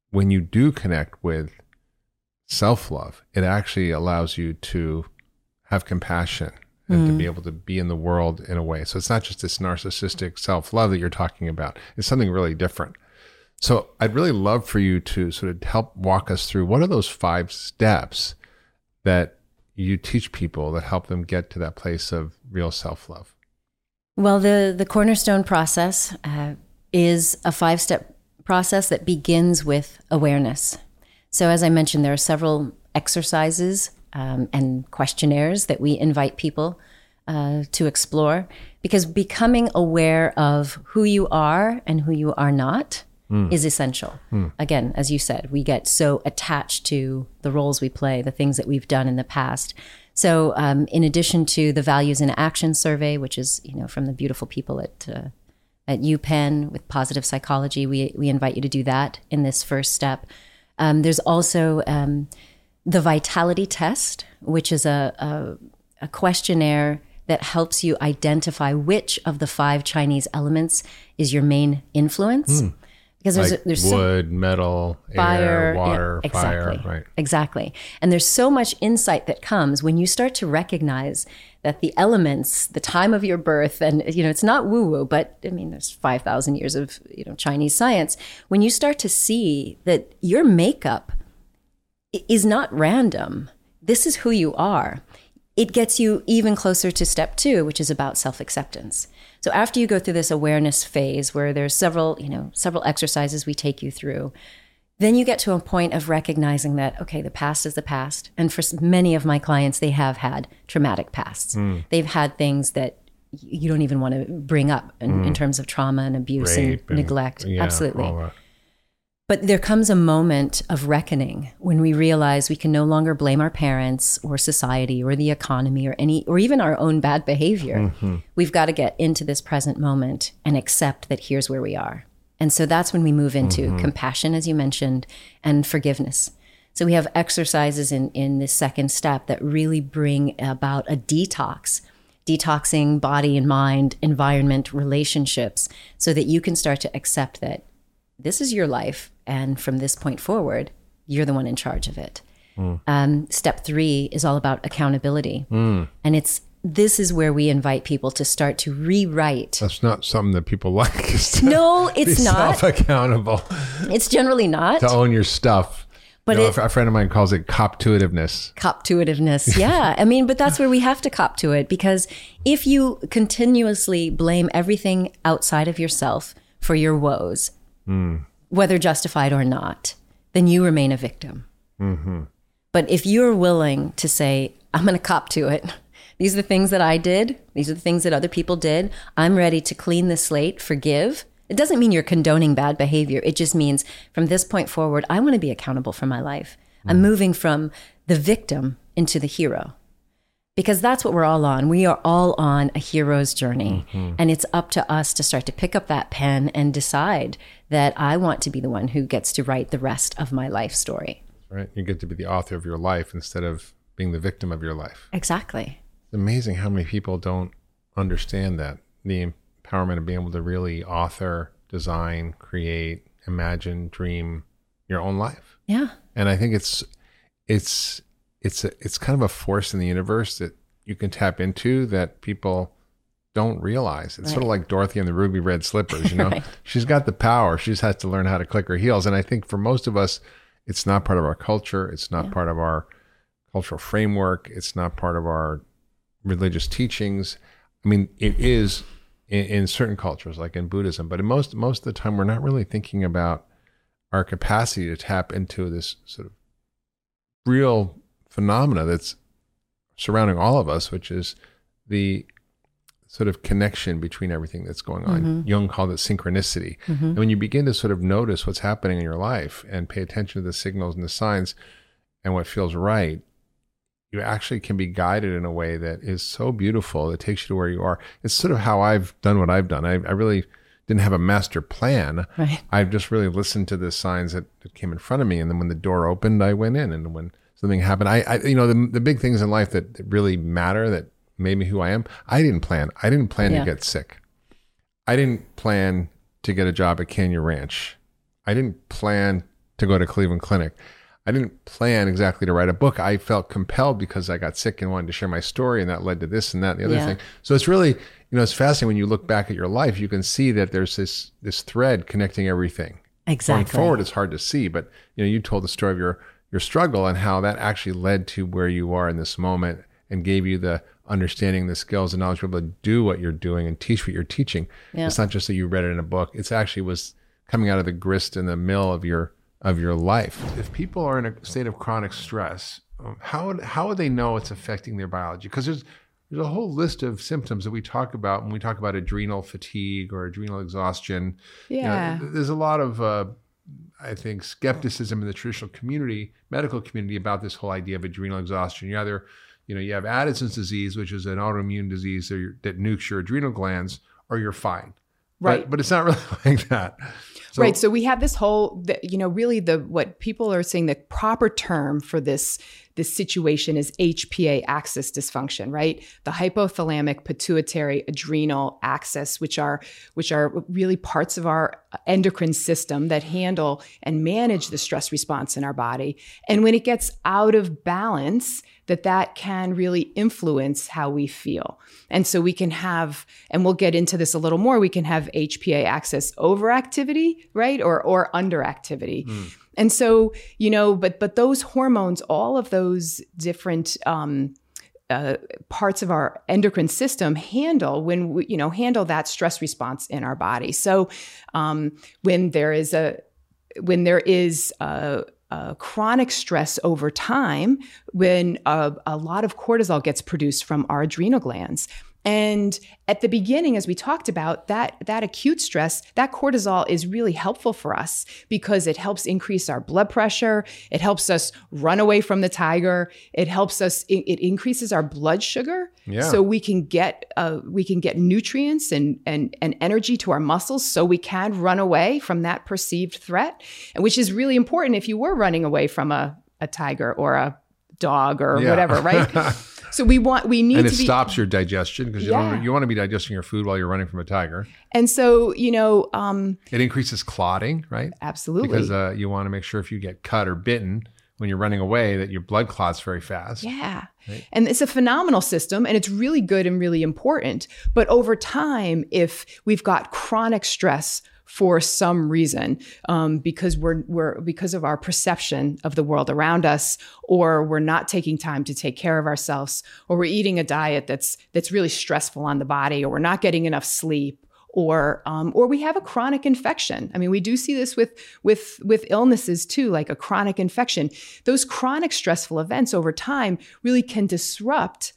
when you do connect with self-love, it actually allows you to have compassion and mm. to be able to be in the world in a way. So it's not just this narcissistic self-love that you're talking about. It's something really different. So I'd really love for you to sort of help walk us through what are those five steps that you teach people that help them get to that place of real self-love. Well, the, the Cornerstone process uh, is a five-step process that begins with awareness. So as I mentioned, there are several exercises um, and questionnaires that we invite people uh, to explore, because becoming aware of who you are and who you are not mm. is essential. Mm. Again, as you said, we get so attached to the roles we play, the things that we've done in the past. So um, in addition to the Values in Action survey, which is, you know, from the beautiful people at uh, at UPenn with positive psychology, we we invite you to do that in this first step. Um, there's also um, the Vitality Test, which is a, a, a questionnaire that helps you identify which of the five Chinese elements is your main influence. Mm. Because there's, like there's wood, so, metal, fire, air, water, yeah, exactly, fire, right? Exactly. And there's so much insight that comes when you start to recognize that the elements, the time of your birth, and you know, it's not woo-woo, but I mean, there's five thousand years of you know Chinese science. When you start to see that your makeup is not random, this is who you are. It gets you even closer to step two, which is about self-acceptance. So after you go through this awareness phase where there's several, you know, several exercises we take you through, then you get to a point of recognizing that, okay, the past is the past. And for many of my clients, they have had traumatic pasts. Mm. They've had things that you don't even want to bring up in, mm. in terms of trauma and abuse Rape and, and neglect. Yeah, absolutely. But there comes a moment of reckoning when we realize we can no longer blame our parents or society or the economy or any, or even our own bad behavior. Mm-hmm. We've got to get into this present moment and accept that here's where we are. And so that's when we move into mm-hmm. compassion, as you mentioned, and forgiveness. So we have exercises in, in this second step that really bring about a detox, detoxing body and mind, environment, relationships, so that you can start to accept that this is your life. And from this point forward, you're the one in charge of it. Mm. Um, step three is all about accountability. Mm. And it's this is where we invite people to start to rewrite. That's not something that people like. Is to no, it's be not. Self-accountable. It's generally not. To own your stuff. But you know, it, a friend of mine calls it cop-to-itiveness. Cop-to-itiveness, yeah. I mean, but that's where we have to cop to it, because if you continuously blame everything outside of yourself for your woes, mm. whether justified or not, then you remain a victim. Mm-hmm. But if you're willing to say, I'm going to cop to it. These are the things that I did. These are the things that other people did. I'm ready to clean the slate, forgive. It doesn't mean you're condoning bad behavior. It just means from this point forward, I want to be accountable for my life. Mm. I'm moving from the victim into the hero. Because that's what we're all on. We are all on a hero's journey. Mm-hmm. And it's up to us to start to pick up that pen and decide that I want to be the one who gets to write the rest of my life story. Right. You get to be the author of your life instead of being the victim of your life. Exactly. It's amazing how many people don't understand that. The empowerment of being able to really author, design, create, imagine, dream your own life. Yeah. And I think it's, it's, It's a, it's kind of a force in the universe that you can tap into that people don't realize. It's right. sort of like Dorothy and the ruby red slippers, you know, right. She's got the power. She just has to learn how to click her heels. And I think for most of us, it's not part of our culture. It's not yeah. part of our cultural framework. It's not part of our religious teachings. I mean, it is in, in certain cultures, like in Buddhism, but in most, most of the time, we're not really thinking about our capacity to tap into this sort of real phenomena that's surrounding all of us, which is the sort of connection between everything that's going on. Mm-hmm. Jung called it synchronicity. Mm-hmm. And when you begin to sort of notice what's happening in your life and pay attention to the signals and the signs and what feels right, you actually can be guided in a way that is so beautiful that takes you to where you are. It's sort of how I've done what I've done. I, I really didn't have a master plan. Right. I've just really listened to the signs that, that came in front of me. And then when the door opened, I went in. And when something happened, I, I you know, the, the big things in life that, that really matter, that made me who I am, I didn't plan. I didn't plan yeah. to get sick. I didn't plan to get a job at Canyon Ranch. I didn't plan to go to Cleveland Clinic. I didn't plan exactly to write a book. I felt compelled because I got sick and wanted to share my story, and that led to this and that and the other Yeah. thing. So it's really, you know, it's fascinating when you look back at your life, you can see that there's this this thread connecting everything. Exactly. Going forward, it's hard to see, but you know, you told the story of your your struggle and how that actually led to where you are in this moment and gave you the understanding, the skills, and knowledge to be able to do what you're doing and teach what you're teaching. Yeah. It's not just that you read it in a book; it's actually was coming out of the grist and the mill of your of your life. If people are in a state of chronic stress, how would, how would they know it's affecting their biology? Because there's there's a whole list of symptoms that we talk about when we talk about adrenal fatigue or adrenal exhaustion. Yeah. You know, there's a lot of, uh, I think, skepticism in the traditional community, medical community, about this whole idea of adrenal exhaustion. You either, you know, you have Addison's disease, which is an autoimmune disease that, that nukes your adrenal glands, or you're fine. Right. But, but it's not really like that. So, right. So we have this whole, the, you know, really the, what people are saying, the proper term for this, this situation is H P A axis dysfunction, right? The hypothalamic pituitary adrenal axis, which are, which are really parts of our endocrine system that handle and manage the stress response in our body. And when it gets out of balance, that that can really influence how we feel. And so we can have, and we'll get into this a little more, we can have H P A axis overactivity, right? Or, or underactivity. Mm. And so, you know, but, but those hormones, all of those different, um, uh, parts of our endocrine system handle when we, you know, handle that stress response in our body. So, um, when there is a, when there is a, Uh, chronic stress over time, when uh, a lot of cortisol gets produced from our adrenal glands. And at the beginning, as we talked about, that, that acute stress, that cortisol is really helpful for us because it helps increase our blood pressure. It helps us run away from the tiger. It helps us, it, it increases our blood sugar. Yeah. So we can get, uh, we can get nutrients and, and, and energy to our muscles so we can run away from that perceived threat, and which is really important if you were running away from a, a tiger or a dog or Yeah. whatever, right? So we want, we need and to it be, stops your digestion because you, Yeah. don't, you want to be digesting your food while you're running from a tiger. and so, you know, um, It increases clotting, right? absolutely. Because uh, you want to make sure if you get cut or bitten when you're running away that your blood clots very fast. Yeah. Right. And it's a phenomenal system, and it's really good and really important. But over time, if we've got chronic stress for some reason, um, because we're we're because of our perception of the world around us, or we're not taking time to take care of ourselves, or we're eating a diet that's that's really stressful on the body, or we're not getting enough sleep, or um, or we have a chronic infection. I mean, we do see this with with with illnesses too, like a chronic infection. Those chronic stressful events over time really can disrupt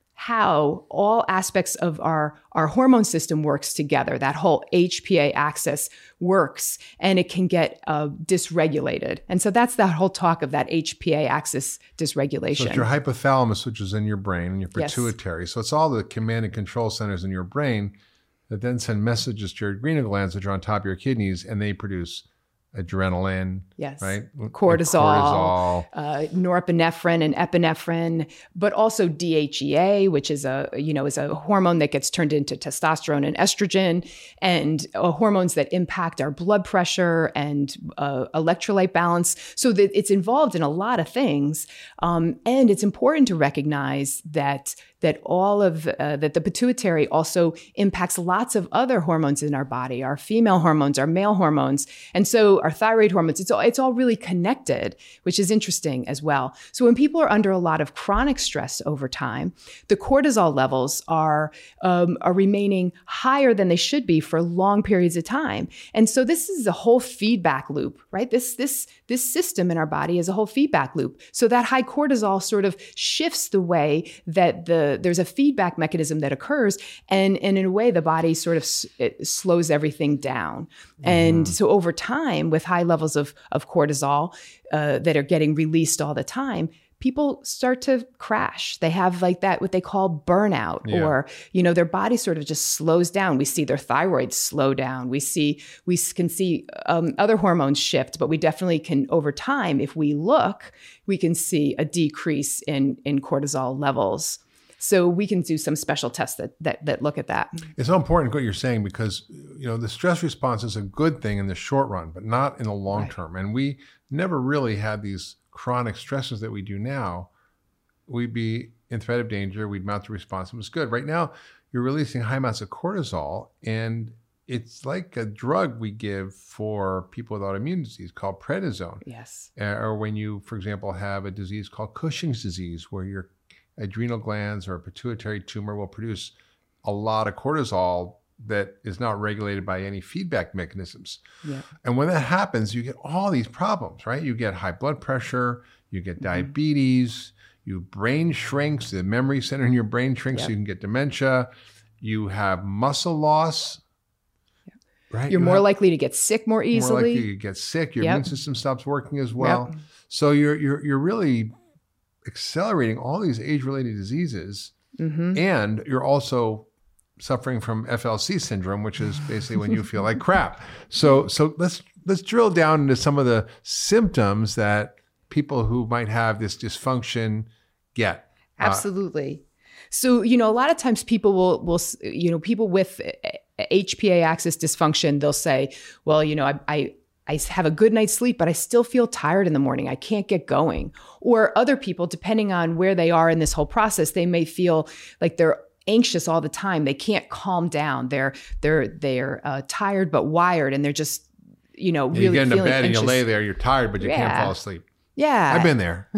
how all aspects of our, our hormone system works together. That whole H P A axis works, and it can get uh, dysregulated. And so that's that whole talk of that H P A axis dysregulation. So it's your hypothalamus, which is in your brain, and your Yes. pituitary. So it's all the command and control centers in your brain that then send messages to your adrenal glands, which are on top of your kidneys, and they produce adrenaline, Yes. right? Cortisol, Cortisol. Uh, norepinephrine and epinephrine, but also D H E A, which is a, you know, is a hormone that gets turned into testosterone and estrogen, and uh, hormones that impact our blood pressure and uh, electrolyte balance. So that it's involved in a lot of things. Um, and it's important to recognize that that all of uh, that the pituitary also impacts lots of other hormones in our body, our female hormones, our male hormones, and so our thyroid hormones. It's all it's all really connected, which is interesting as well. So when people are under a lot of chronic stress over time, the cortisol levels are um, are remaining higher than they should be for long periods of time, and so this is a whole feedback loop, right? This this this system in our body is a whole feedback loop. So that high cortisol sort of shifts the way that the there's a feedback mechanism that occurs, and, and in a way the body sort of s- it slows everything down. Mm-hmm. And so over time, with high levels of, of cortisol uh, that are getting released all the time, people start to crash. They have like that, what they call burnout, Yeah. or, you know, their body sort of just slows down. We see their thyroid slow down. We see, we can see um, other hormones shift, but we definitely can, over time, if we look, we can see a decrease in, in cortisol levels. So we can do some special tests that that, that look at that. It's so important what you're saying, because you know the stress response is a good thing in the short run, but not in the long right. term. And we never really had these chronic stresses that we do now. We'd be in threat of danger. We'd mount the response. It was good. Right now, you're releasing high amounts of cortisol, and it's like a drug we give for people with autoimmune disease called prednisone. Yes. Uh, or when you, for example, have a disease called Cushing's disease, where your adrenal glands or a pituitary tumor will produce a lot of cortisol that is not regulated by any feedback mechanisms. Yeah. And when that happens, you get all these problems, right? You get high blood pressure, you get diabetes, mm-hmm. your brain shrinks, the memory center in your brain shrinks, yep. so you can get dementia. You have muscle loss. Right? You're you more have, likely to get sick more easily. More likely to get sick. Your yep. immune system stops working as well. Yep. So you're you're you're really accelerating all these age-related diseases, mm-hmm. and you're also suffering from F L C syndrome, which is basically when you feel like crap. So so let's let's drill down into some of the symptoms that people who might have this dysfunction get. Absolutely. Uh, so you know, a lot of times people will will you know people with H P A axis dysfunction, they'll say, well, you know, I, I, I have a good night's sleep, but I still feel tired in the morning. I can't get going. Or other people, depending on where they are in this whole process, they may feel like they're anxious all the time. They can't calm down. They're, they're, they're uh, tired, but wired. And they're just, you know, yeah, really you get into feeling bed anxious. And you lay there, you're tired, but you yeah. can't fall asleep. Yeah. I've been there.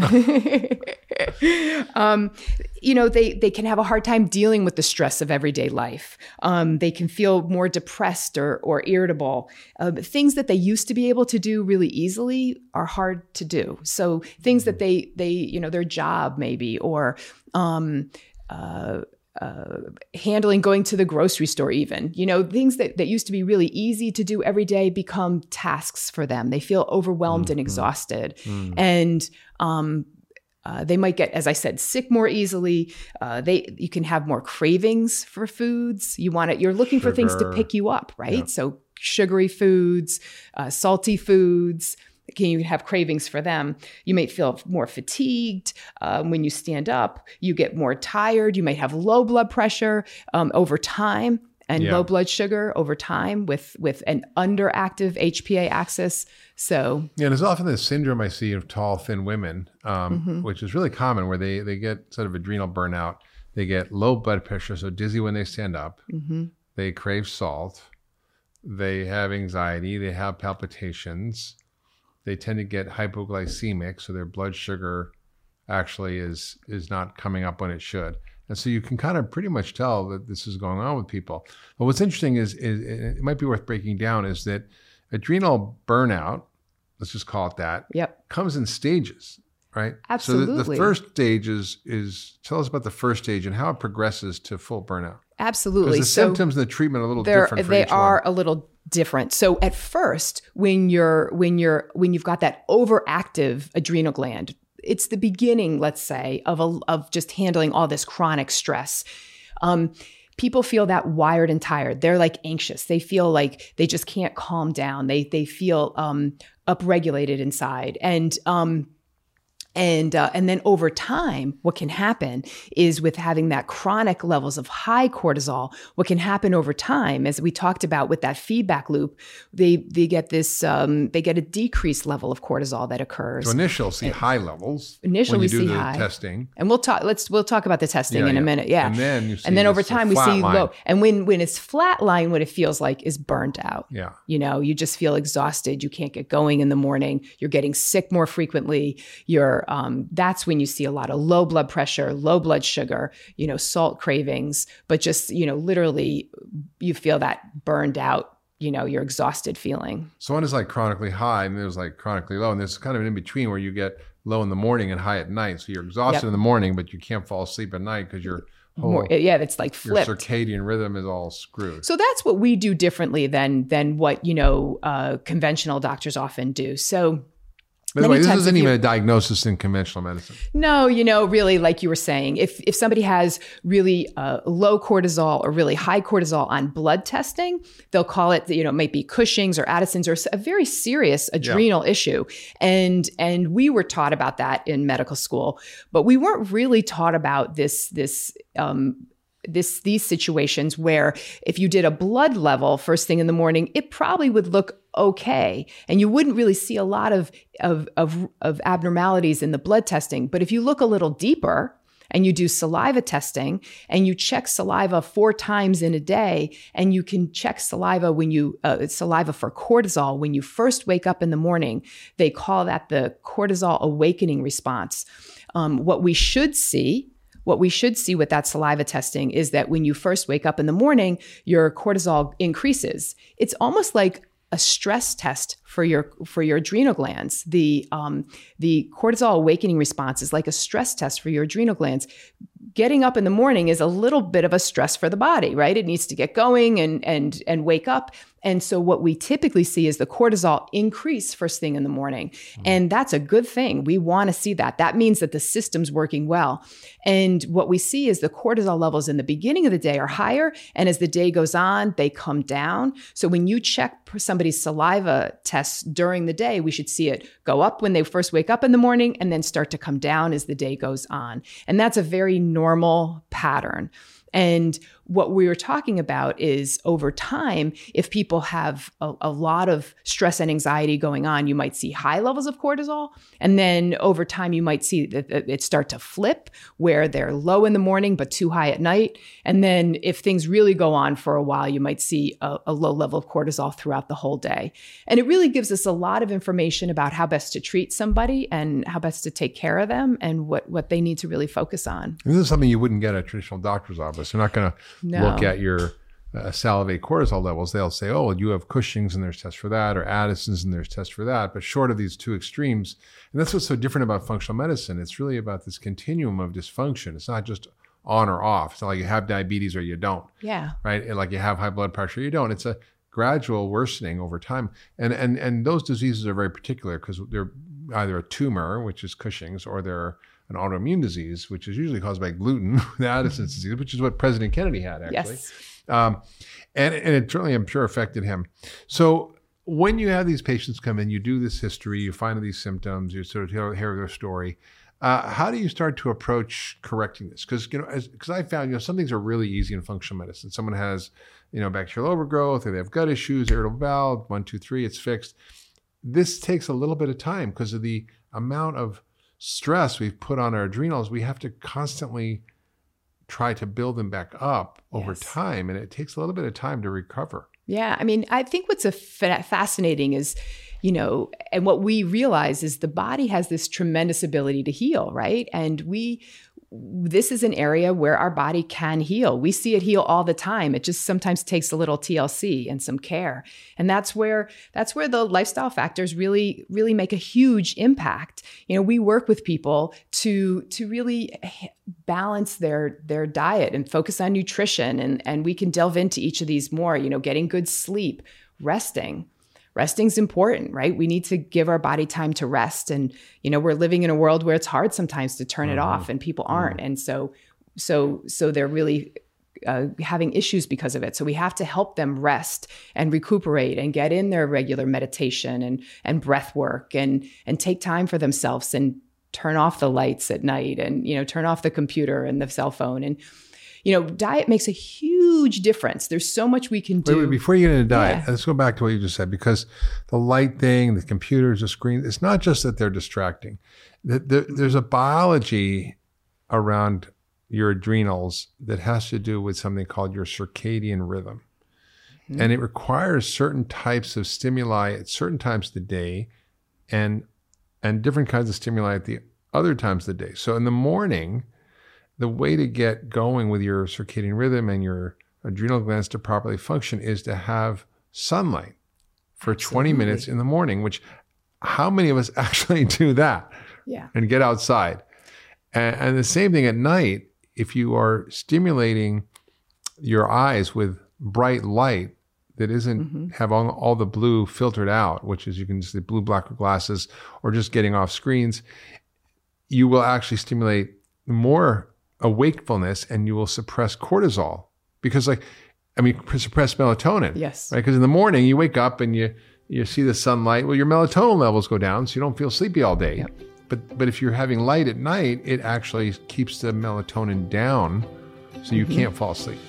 um, you know, they they can have a hard time dealing with the stress of everyday life. Um, they can feel more depressed or or irritable. Uh, things that they used to be able to do really easily are hard to do. So things that they they you know their job maybe or um, uh, uh, handling going to the grocery store even, you know, things that, that used to be really easy to do every day become tasks for them. They feel overwhelmed mm-hmm. and exhausted. Mm. And um, uh, they might get, as I said, sick more easily. Uh, they you can have more cravings for foods. You want it, you're looking Sugar. for things to pick you up, right? Yeah. So sugary foods, uh, salty foods. Can you have cravings for them? You may feel more fatigued um, when you stand up. You get more tired. You might have low blood pressure um, over time and yeah. low blood sugar over time with, with an underactive H P A axis. So yeah, there's often this syndrome I see of tall, thin women, um, mm-hmm. which is really common, where they they get sort of adrenal burnout. They get low blood pressure, so dizzy when they stand up. Mm-hmm. They crave salt. They have anxiety. They have palpitations. They tend to get hypoglycemic, so their blood sugar actually is is not coming up when it should. And so you can kind of pretty much tell that this is going on with people. But what's interesting is, is it might be worth breaking down, is that adrenal burnout, let's just call it that, yep. comes in stages, right? Absolutely. So the, the first stage is, is, tell us about the first stage and how it progresses to full burnout. Absolutely. Because the so symptoms and the treatment are a little different for They each are one. a little different. So at first, when you're when you're when you've got that overactive adrenal gland, it's the beginning, let's say, of a, of just handling all this chronic stress. Um, people feel that wired and tired. They're like anxious. They feel like they just can't calm down. They they feel um, upregulated inside, and um, And uh, and then over time, what can happen is with having that chronic levels of high cortisol, what can happen over time, as we talked about with that feedback loop, they they get this um, they get a decreased level of cortisol that occurs. So initially, see high levels. Initially, when you we do see the high testing, and we'll talk. Let's we'll talk about the testing yeah, in yeah. a minute. Yeah, and then you see and then over this, time uh, we see line. low. And when when it's flat line, what it feels like is burned out. Yeah, you know, you just feel exhausted. You can't get going in the morning. You're getting sick more frequently. You're um, that's when you see a lot of low blood pressure, low blood sugar, you know, salt cravings, but just, you know, literally you feel that burned out, you know, you're exhausted feeling. So one is like chronically high and there's like chronically low. And there's kind of an in between where you get low in the morning and high at night. So you're exhausted yep. in the morning, but you can't fall asleep at night because your whole More, yeah, it's like flipped. Your circadian rhythm is all screwed. So that's what we do differently than than what, you know, uh, conventional doctors often do. So By the way, this times isn't if even you- a diagnosis in conventional medicine. No, you know, really, like you were saying, if if somebody has really uh, low cortisol or really high cortisol on blood testing, they'll call it, you know, it might be Cushing's or Addison's or a very serious adrenal yeah. issue. And and we were taught about that in medical school, but we weren't really taught about this this um, this these situations where if you did a blood level first thing in the morning, it probably would look okay. And you wouldn't really see a lot of, of, of, of abnormalities in the blood testing. But if you look a little deeper and you do saliva testing and you check saliva four times in a day, and you can check saliva when you, uh, saliva for cortisol, when you first wake up in the morning, they call that the cortisol awakening response. Um, what we should see What we should see with that saliva testing is that when you first wake up in the morning, your cortisol increases. It's almost like a stress test for your for your adrenal glands. The um, the cortisol awakening response is like a stress test for your adrenal glands. Getting up in the morning is a little bit of a stress for the body, right? It needs to get going and and and wake up. And so what we typically see is the cortisol increase first thing in the morning. Mm-hmm. And that's a good thing. We want to see that. That means that the system's working well. And what we see is the cortisol levels in the beginning of the day are higher. And as the day goes on, they come down. So when you check somebody's saliva tests during the day, we should see it go up when they first wake up in the morning and then start to come down as the day goes on. And that's a very normal pattern. And what we were talking about is over time, if people have a, a lot of stress and anxiety going on, you might see high levels of cortisol. And then over time, you might see that it start to flip where they're low in the morning, but too high at night. And then if things really go on for a while, you might see a, a low level of cortisol throughout the whole day. And it really gives us a lot of information about how best to treat somebody and how best to take care of them and what, what they need to really focus on. This is something you wouldn't get at a traditional doctor's office. They're not going to No. look at your uh, salivate cortisol levels. They'll say, oh, well, you have Cushing's and there's tests for that, or Addison's and there's tests for that. But short of these two extremes, and that's what's so different about functional medicine. It's really about this continuum of dysfunction. It's not just on or off. It's not like you have diabetes or you don't. Yeah. Right? And like you have high blood pressure or you don't. It's a gradual worsening over time. And and and those diseases are very particular because they're either a tumor, which is Cushing's, or they're an autoimmune disease, which is usually caused by gluten, the Addison's disease, which is what President Kennedy had, actually. Yes. Um, and, and it certainly, I'm sure, affected him. So when you have these patients come in, you do this history, you find these symptoms, you sort of hear, hear their story. Uh, how do you start to approach correcting this? Because, you know, because I found, you know, some things are really easy in functional medicine. Someone has, you know, bacterial overgrowth, or they have gut issues, irritable bowel, one, two, three, it's fixed. This takes a little bit of time because of the amount of stress we've put on our adrenals. We have to constantly try to build them back up over Yes. time. And it takes a little bit of time to recover. Yeah. I mean, I think what's a fa- fascinating is, you know, and what we realize is the body has this tremendous ability to heal, right? And we, this is an area where our body can heal. We see it heal all the time. It just sometimes takes a little T L C and some care. And that's where that's where the lifestyle factors really, really make a huge impact. You know, we work with people to to really balance their their diet and focus on nutrition. And, and we can delve into each of these more, you know, getting good sleep, resting. Resting's important, right? We need to give our body time to rest. And, you know, we're living in a world where it's hard sometimes to turn mm-hmm. it off, and people aren't. Mm-hmm. And so, so, so they're really uh, having issues because of it. So we have to help them rest and recuperate and get in their regular meditation and, and breath work and, and take time for themselves and turn off the lights at night and, you know, turn off the computer and the cell phone. And, you know, diet makes a huge difference. There's so much we can do. Wait, wait, before you get into diet, Yeah. let's go back to what you just said, because the light thing, the computers, the screen, it's not just that they're distracting. There's a biology around your adrenals that has to do with something called your circadian rhythm. Mm-hmm. And it requires certain types of stimuli at certain times of the day and, and different kinds of stimuli at the other times of the day. So in the morning, the way to get going with your circadian rhythm and your adrenal glands to properly function is to have sunlight for Absolutely. twenty minutes in the morning, which how many of us actually do that? Yeah. And get outside? And, and the same thing at night, if you are stimulating your eyes with bright light, that isn't mm-hmm. have all, all the blue filtered out, which is you can see blue blocker glasses or just getting off screens, you will actually stimulate more awakefulness and you will suppress cortisol because like, I mean, suppress melatonin. Yes. Right. Because in the morning you wake up and you, you see the sunlight. Well, your melatonin levels go down, so you don't feel sleepy all day. Yep. But but if you're having light at night, it actually keeps the melatonin down, so you mm-hmm. can't fall asleep.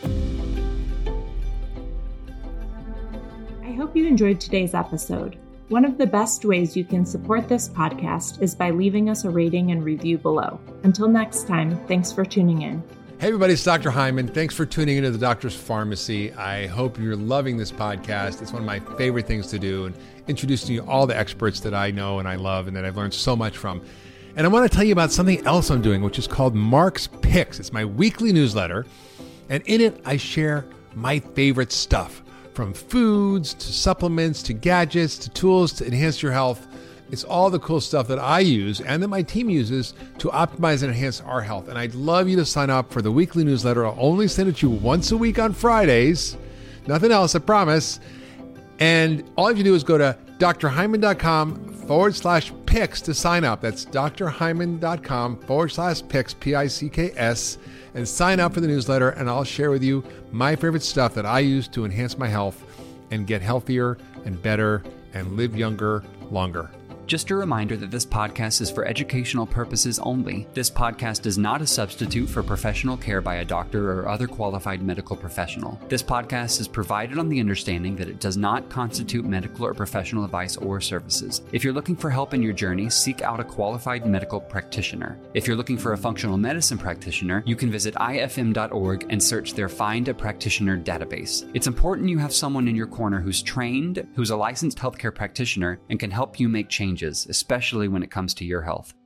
I hope you enjoyed today's episode. One of the best ways you can support this podcast is by leaving us a rating and review below. Until next time, thanks for tuning in. Hey everybody, it's Doctor Hyman. Thanks for tuning into the Doctor's Pharmacy. I hope you're loving this podcast. It's one of my favorite things to do, and introducing you to all the experts that I know and I love and that I've learned so much from. And I want to tell you about something else I'm doing, which is called Mark's Picks. It's my weekly newsletter, and in it I share my favorite stuff, from foods to supplements to gadgets to tools to enhance your health. It's all the cool stuff that I use and that my team uses to optimize and enhance our health. And I'd love you to sign up for the weekly newsletter. I'll only send it to you once a week on Fridays. Nothing else, I promise. And all you have to do is go to drhyman.com forward slash picks to sign up. That's drhyman.com forward slash picks, P I C K S, and sign up for the newsletter. And I'll share with you my favorite stuff that I use to enhance my health and get healthier and better and live younger, longer. Just a reminder that this podcast is for educational purposes only. This podcast is not a substitute for professional care by a doctor or other qualified medical professional. This podcast is provided on the understanding that it does not constitute medical or professional advice or services. If you're looking for help in your journey, seek out a qualified medical practitioner. If you're looking for a functional medicine practitioner, you can visit I F M dot org and search their Find a Practitioner database. It's important you have someone in your corner who's trained, who's a licensed healthcare practitioner, and can help you make changes, especially when it comes to your health.